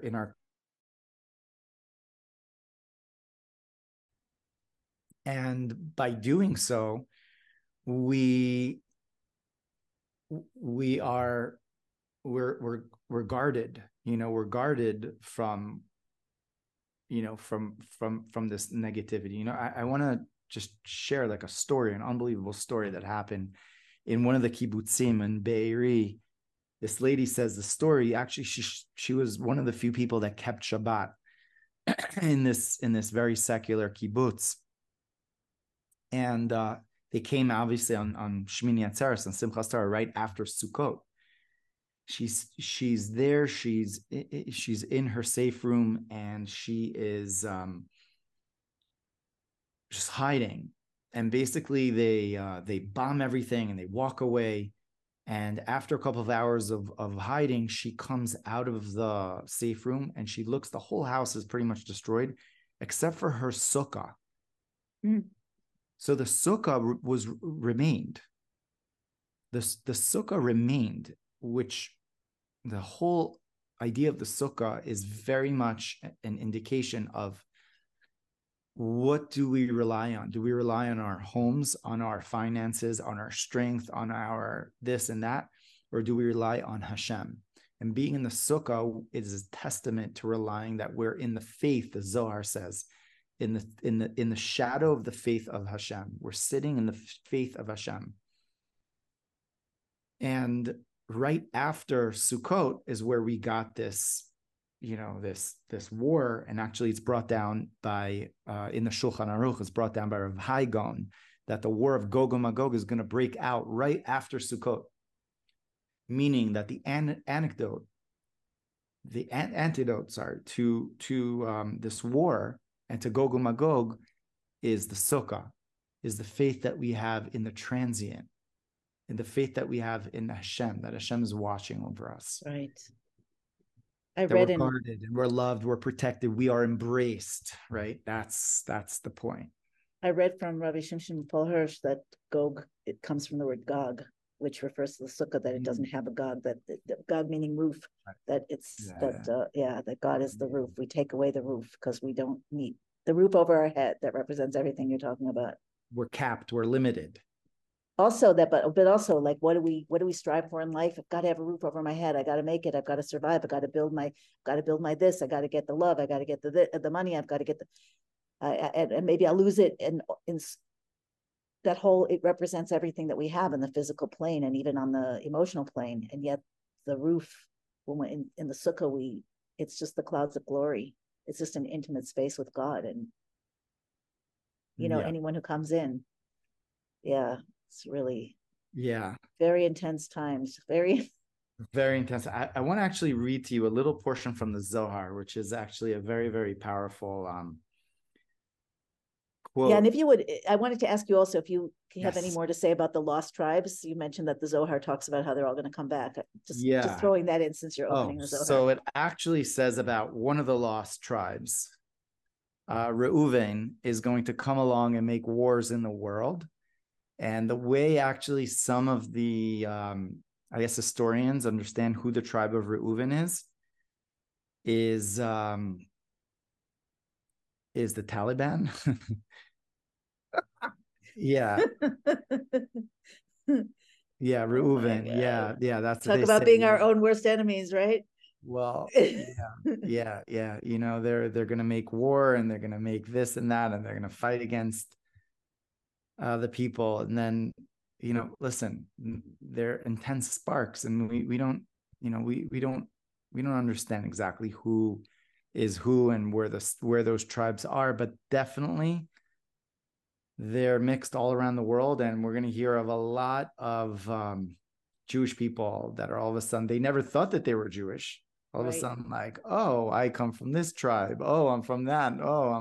and by doing so, we're guarded. We're guarded from from this negativity. I want to just share like a story, an unbelievable story that happened in one of the kibbutzim in Be'eri. This lady says the story. Actually, she was one of the few people that kept Shabbat in this very secular kibbutz. And they came obviously on Shmini Atzeres, on Simchas Torah, right after Sukkot. She's there. She's in her safe room, and she is just hiding. And basically, they bomb everything and they walk away. And after a couple of hours of hiding, she comes out of the safe room, and she looks. The whole house is pretty much destroyed, except for her sukkah. Mm. So the sukkah remained. The sukkah remained, which the whole idea of the sukkah is very much an indication of what do we rely on? Do we rely on our homes, on our finances, on our strength, on our this and that? Or do we rely on Hashem? And being in the sukkah is a testament to relying that we're in the faith, the Zohar says, in the shadow of the faith of Hashem. We're sitting in the faith of Hashem. And right after Sukkot is where we got this, this war. And actually it's brought down by, in the Shulchan Aruch, it's brought down by Rav Hai Gaon, that the war of Gog and Magog is going to break out right after Sukkot. Meaning that the antidotes to this war and to Gog and Magog is the Sukkah, is the faith that we have in the transient, and the faith that we have in Hashem, that Hashem is watching over us. Right. We're guarded and we're loved, we're protected, we are embraced, right? That's the point. I read from Rabbi Shimshon Paul Hirsch that Gog, it comes from the word Gog, which refers to the sukkah, that it doesn't have a Gog, that Gog meaning roof, that it's that God is the roof. We take away the roof because we don't need the roof over our head that represents everything you're talking about. We're capped, we're limited. Also but also like what do we strive for in life? I've got to have a roof over my head. I got to make it. I've got to survive. I got to build my this. I got to get the love. I got to get the money. I've got to get and maybe I'll lose it in that whole, it represents everything that we have in the physical plane and even on the emotional plane. And yet the roof, when we're in the sukkah, it's just the clouds of glory. It's just an intimate space with God. And, Yeah. anyone who comes in, it's really Yeah. very intense times. Very Intense. I want to actually read to you a little portion from the Zohar, which is actually a very, very powerful quote. Yeah, and if you would, I wanted to ask you also if you have any Yes. more to say about the lost tribes. You mentioned that the Zohar talks about how they're all going to come back. Just throwing that in since you're opening the Zohar. So it actually says about one of the lost tribes, Reuven, is going to come along and make wars in the world. And the way actually some of the, I guess, historians understand who the tribe of Reuven is the Taliban. Yeah. Yeah, Reuven. Oh that's talk about being our own worst enemies, right? Well, yeah. They're gonna make war and they're gonna make this and that, and they're gonna fight against the people. And then, listen, they're intense sparks, and we don't, we don't understand exactly who is who and where those tribes are, but definitely they're mixed all around the world. And we're going to hear of a lot of Jewish people that are all of a sudden, they never thought that they were Jewish. All of a sudden, like, oh, I come from this tribe. Oh, I'm from that. Oh,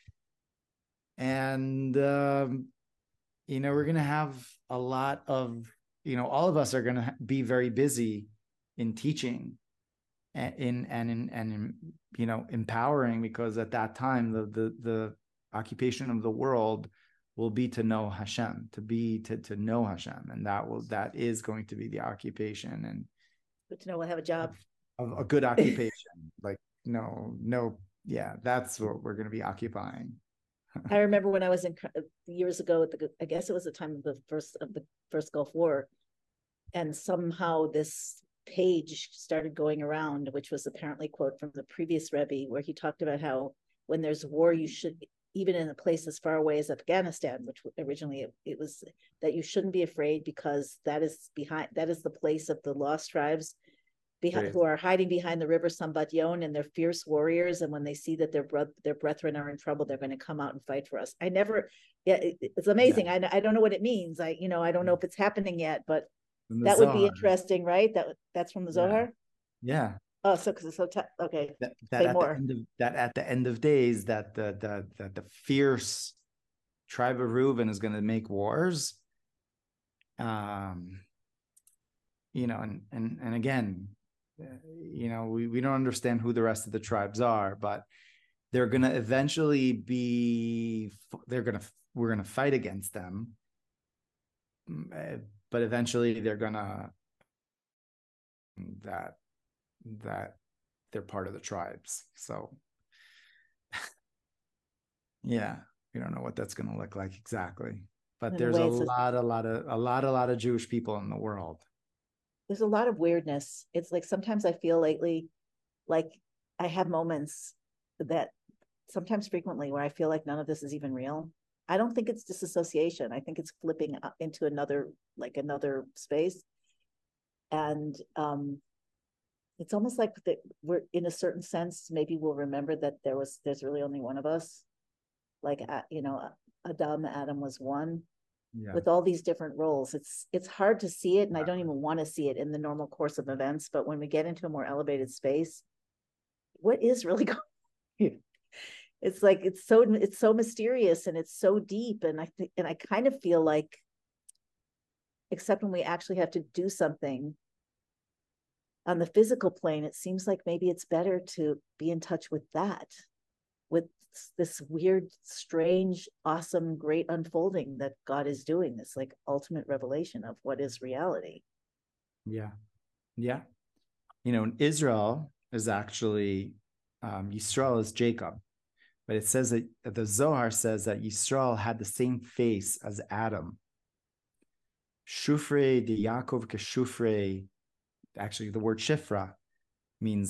and we're going to have a lot of, all of us are going to be very busy in teaching and in empowering, because at that time the occupation of the world will be to know Hashem, to know Hashem, and that is going to be the occupation. And good to know we'll have a job of a good occupation. Like that's what we're going to be occupying. I remember when I was in years ago I guess it was the time of the first Gulf War, and somehow this page started going around, which was apparently a quote from the previous Rebbe, where he talked about how when there's war, you should, even in a place as far away as Afghanistan, which originally it was, that you shouldn't be afraid, because that is the place of the lost tribes who are hiding behind the river Sambat-Yon, and they're fierce warriors. And when they see that their brethren are in trouble, they're going to come out and fight for us. It's amazing. Yeah. I don't know what it means. I don't know if it's happening yet, but that would be interesting, right? That's from the Zohar. Yeah. Oh, okay. Say more. At the end of days, that the fierce tribe of Reuben is going to make wars. And again, we don't understand who the rest of the tribes are, but they're going to eventually we're going to fight against them, but eventually they're going to that they're part of the tribes. So yeah, we don't know what that's going to look like exactly, but there's a lot of Jewish people in the world. There's a lot of weirdness. It's like sometimes I feel lately like I have moments that sometimes frequently where I feel like none of this is even real. I don't think it's disassociation. I think it's flipping into another space. And it's almost like that we're, in a certain sense, maybe we'll remember that there's really only one of us. Like, Adam was one. Yeah. With all these different roles. It's hard to see it, and I don't even want to see it in the normal course of events. But when we get into a more elevated space, what is really going on? It's like it's so mysterious and it's so deep, and I kind of feel like, except when we actually have to do something on the physical plane, it seems like maybe it's better to be in touch with that, with this weird, strange, awesome, great unfolding that God is doing, this like ultimate revelation of what is reality. Yeah. Israel is actually, Yisrael is Jacob, but it says that the Zohar says that Yisrael had the same face as Adam. Shufre de Yaakov Keshufre, actually the word Shifra means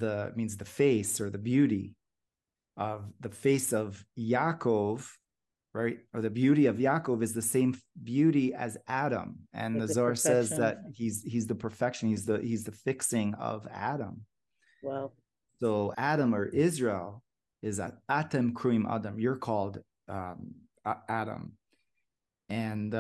the face or the beauty of the face of Yaakov, right? Or the beauty of Yaakov is the same beauty as Adam. And Like the the Zohar says perfection. that he's the perfection, he's the fixing of Adam. Wow. So Adam or Israel is that Atem Kruim Adam. You're called Adam. And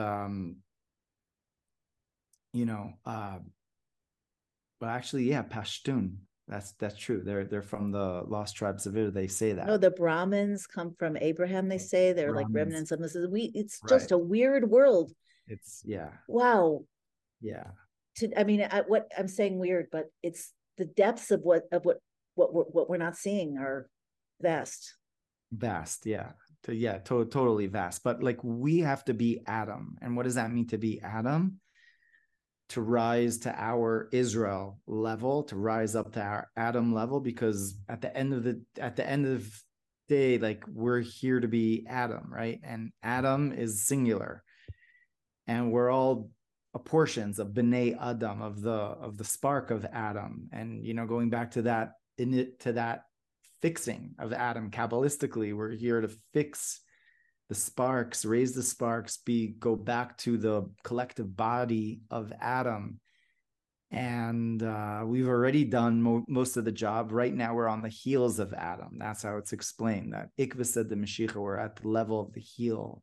well, actually, yeah, Pashtun. That's true. They're from the lost tribes of Israel. They say No, that. the Brahmins come from Abraham, they say. They're like Brahmins. remnants of this. It's Right. just a weird world. It's yeah. Wow. Yeah. I mean, what I'm saying weird, but it's the depths of what we're not seeing are vast. Vast, yeah. Totally vast. But like we have to be Adam. And what does that mean to be Adam? To rise to our Israel level, to rise up to our Adam level, because at the end of day, like we're here to be Adam, right? And Adam is singular. And we're all portions of B'nai Adam, of the spark of Adam. And going back to that fixing of Adam, Kabbalistically, we're here to fix the sparks, raise the sparks, go back to the collective body of Adam. And we've already done most of the job. Right now, we're on the heels of Adam. That's how it's explained, that Ikva said the Mashiach, we're at the level of the heel.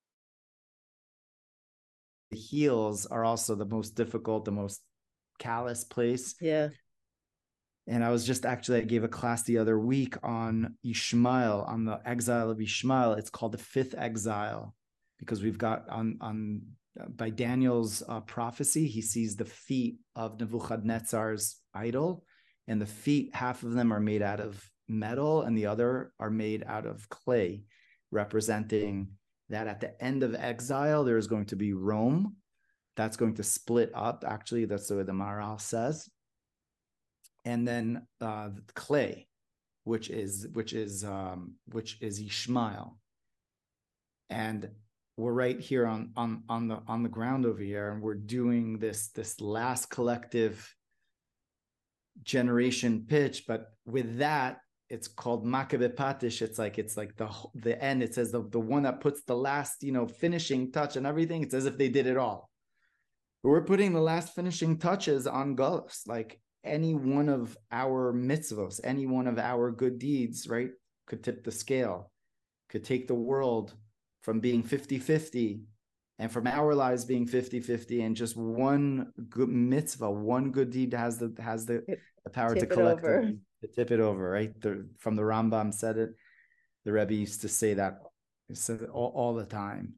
The heels are also the most difficult, the most callous place. Yeah. And I gave a class the other week on Ishmael, on the exile of Ishmael. It's called the fifth exile, because we've got by Daniel's prophecy, he sees the feet of Nebuchadnezzar's idol, and the feet, half of them are made out of metal and the other are made out of clay, representing that at the end of exile, there's going to be Rome. That's going to split up. Actually, that's the way the Maharal says. And then clay, which is Ishmael, and we're right here on the ground over here, and we're doing this last collective generation pitch. But with that, it's called Makabe Patish. It's like the end. It says the one that puts the last finishing touch and everything. It's as if they did it all. But we're putting the last finishing touches on Gullus, like any one of our mitzvos, any one of our good deeds, right, could tip the scale, could take the world from being 50-50 and from our lives being 50-50, and just one good mitzvah, one good deed has the power to collectively tip it over, right? From the Rambam said it. The Rebbe used to say that all the time.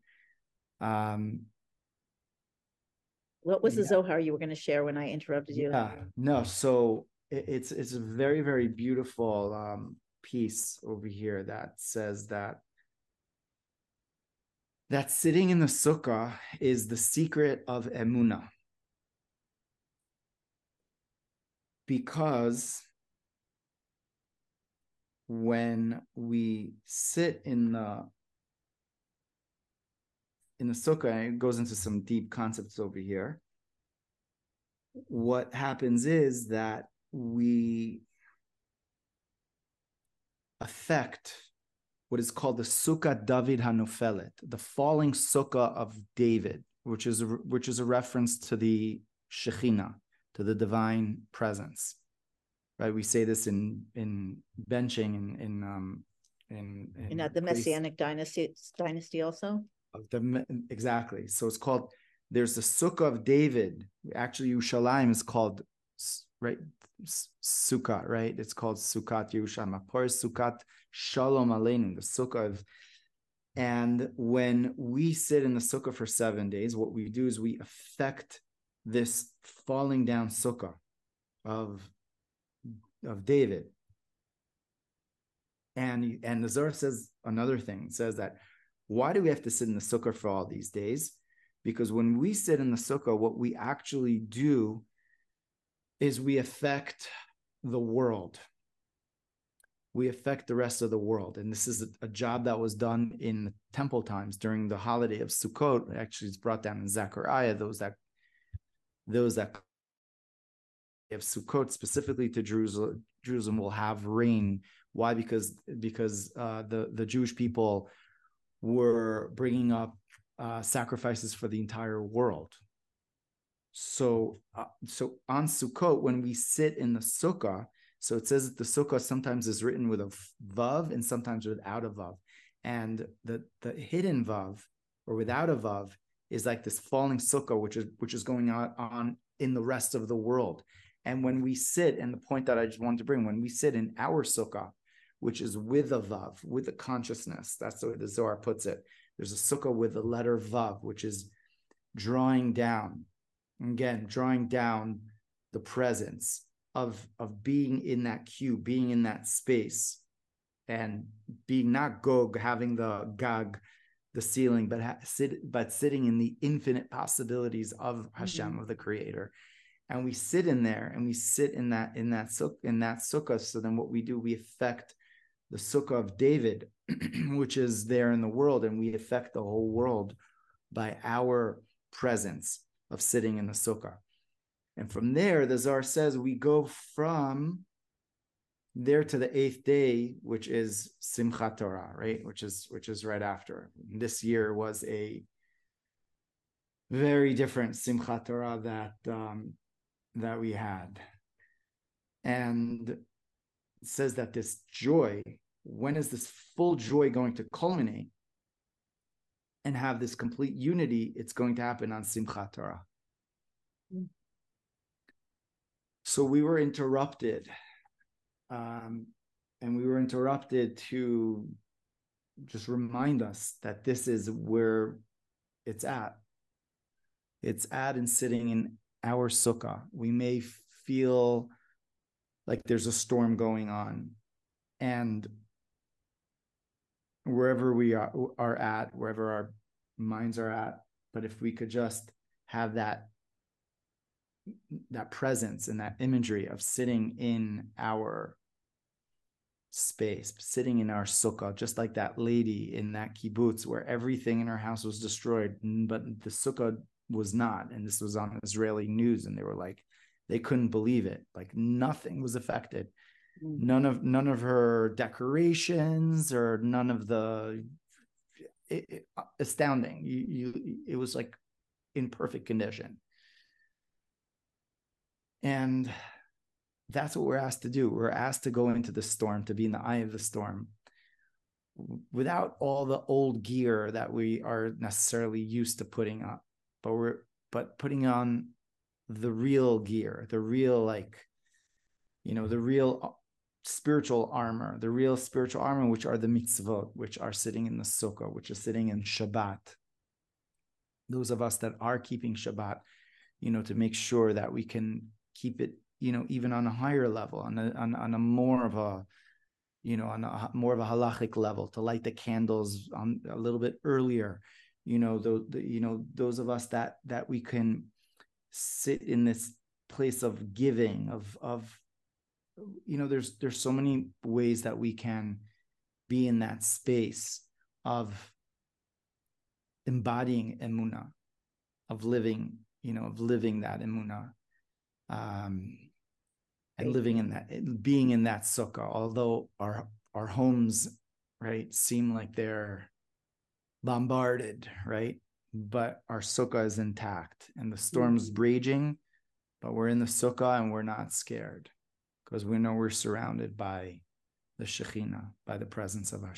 What was the Zohar you were going to share when I interrupted you? Yeah, no. So it's a very, very beautiful piece over here that says that sitting in the sukkah is the secret of emunah, because when we sit in the sukkah, and it goes into some deep concepts over here, what happens is that we affect what is called the Sukkah David Hanufelet, the falling Sukkah of David, which is a reference to the Shekhinah, to the divine presence, right? We say this in benching in the Messianic dynasty also. Exactly. So it's called. There's the Sukkah of David. Actually, Yerushalayim is called, right, Sukkah, right? It's called Sukkat Yerushalayim. Sukkat Shalom Aleinu, the Sukkah of. And when we sit in the Sukkah for 7 days, what we do is we affect this falling down Sukkah of David. And the Zohar says another thing. It says that, why do we have to sit in the Sukkah for all these days? Because when we sit in the sukkah, what we actually do is we affect the world. We affect the rest of the world. And this is a job that was done in the temple times during the holiday of Sukkot. Actually, it's brought down in Zechariah, those that have Sukkot specifically to Jerusalem will have rain. Why? Because the Jewish people were bringing up sacrifices for the entire world. So on Sukkot, when we sit in the sukkah, so it says that the sukkah sometimes is written with a vav and sometimes without a vav. And the hidden vav or without a vav is like this falling sukkah, which is going on in the rest of the world. And when we sit, and the point that I just wanted to bring, when we sit in our sukkah, which is with a vav, with a consciousness, that's the way the Zohar puts it. There's a sukkah with the letter vav, which is drawing down. Again, drawing down the presence of being in that cube, being in that space, and being not Gog, having the Gag, the ceiling, but sitting in the infinite possibilities of Hashem, of the Creator. And we sit in there, and we sit in that sukkah. So then, what we do, we affect the sukkah of David, which is there in the world, and we affect the whole world by our presence of sitting in the sukkah. And from there, the Zohar says we go from there to the 8th day, which is Simchat Torah, right? Which is right after. This year was a very different Simchat Torah that we had. And it says that this joy, when is this full joy going to culminate and have this complete unity? It's going to happen on Simchat Torah. So we were interrupted, and we were interrupted to just remind us that this is where it's at. It's at and sitting in our sukkah. We may feel like there's a storm going on, and wherever we are at, wherever our minds are at, but if we could just have that presence and that imagery of sitting in our space, sitting in our sukkah, just like that lady in that kibbutz where everything in her house was destroyed, but the sukkah was not. And this was on Israeli news, and they were like, they couldn't believe it. Like nothing was affected. None of her decorations or none of the astounding. It was like in perfect condition. And that's what we're asked to do. We're asked to go into the storm, to be in the eye of the storm, without all the old gear that we are necessarily used to putting up, but putting on the real gear, the real, the real spiritual armor, which are the mitzvot, which are sitting in the sukkah, which is sitting in Shabbat. Those of us that are keeping Shabbat, to make sure that we can keep it, even on a higher level, on a more of a, on a more of a halachic level, to light the candles on a little bit earlier, those of us that we can sit in this place of giving, of there's so many ways that we can be in that space of embodying emunah, of living that emunah, and living in that, being in that sukkah. Although our homes, right, seem like they're bombarded, right, but our sukkah is intact, and the storm's raging, but we're in the sukkah and we're not scared, because we know we're surrounded by the Shekhinah, by the presence of Hashem.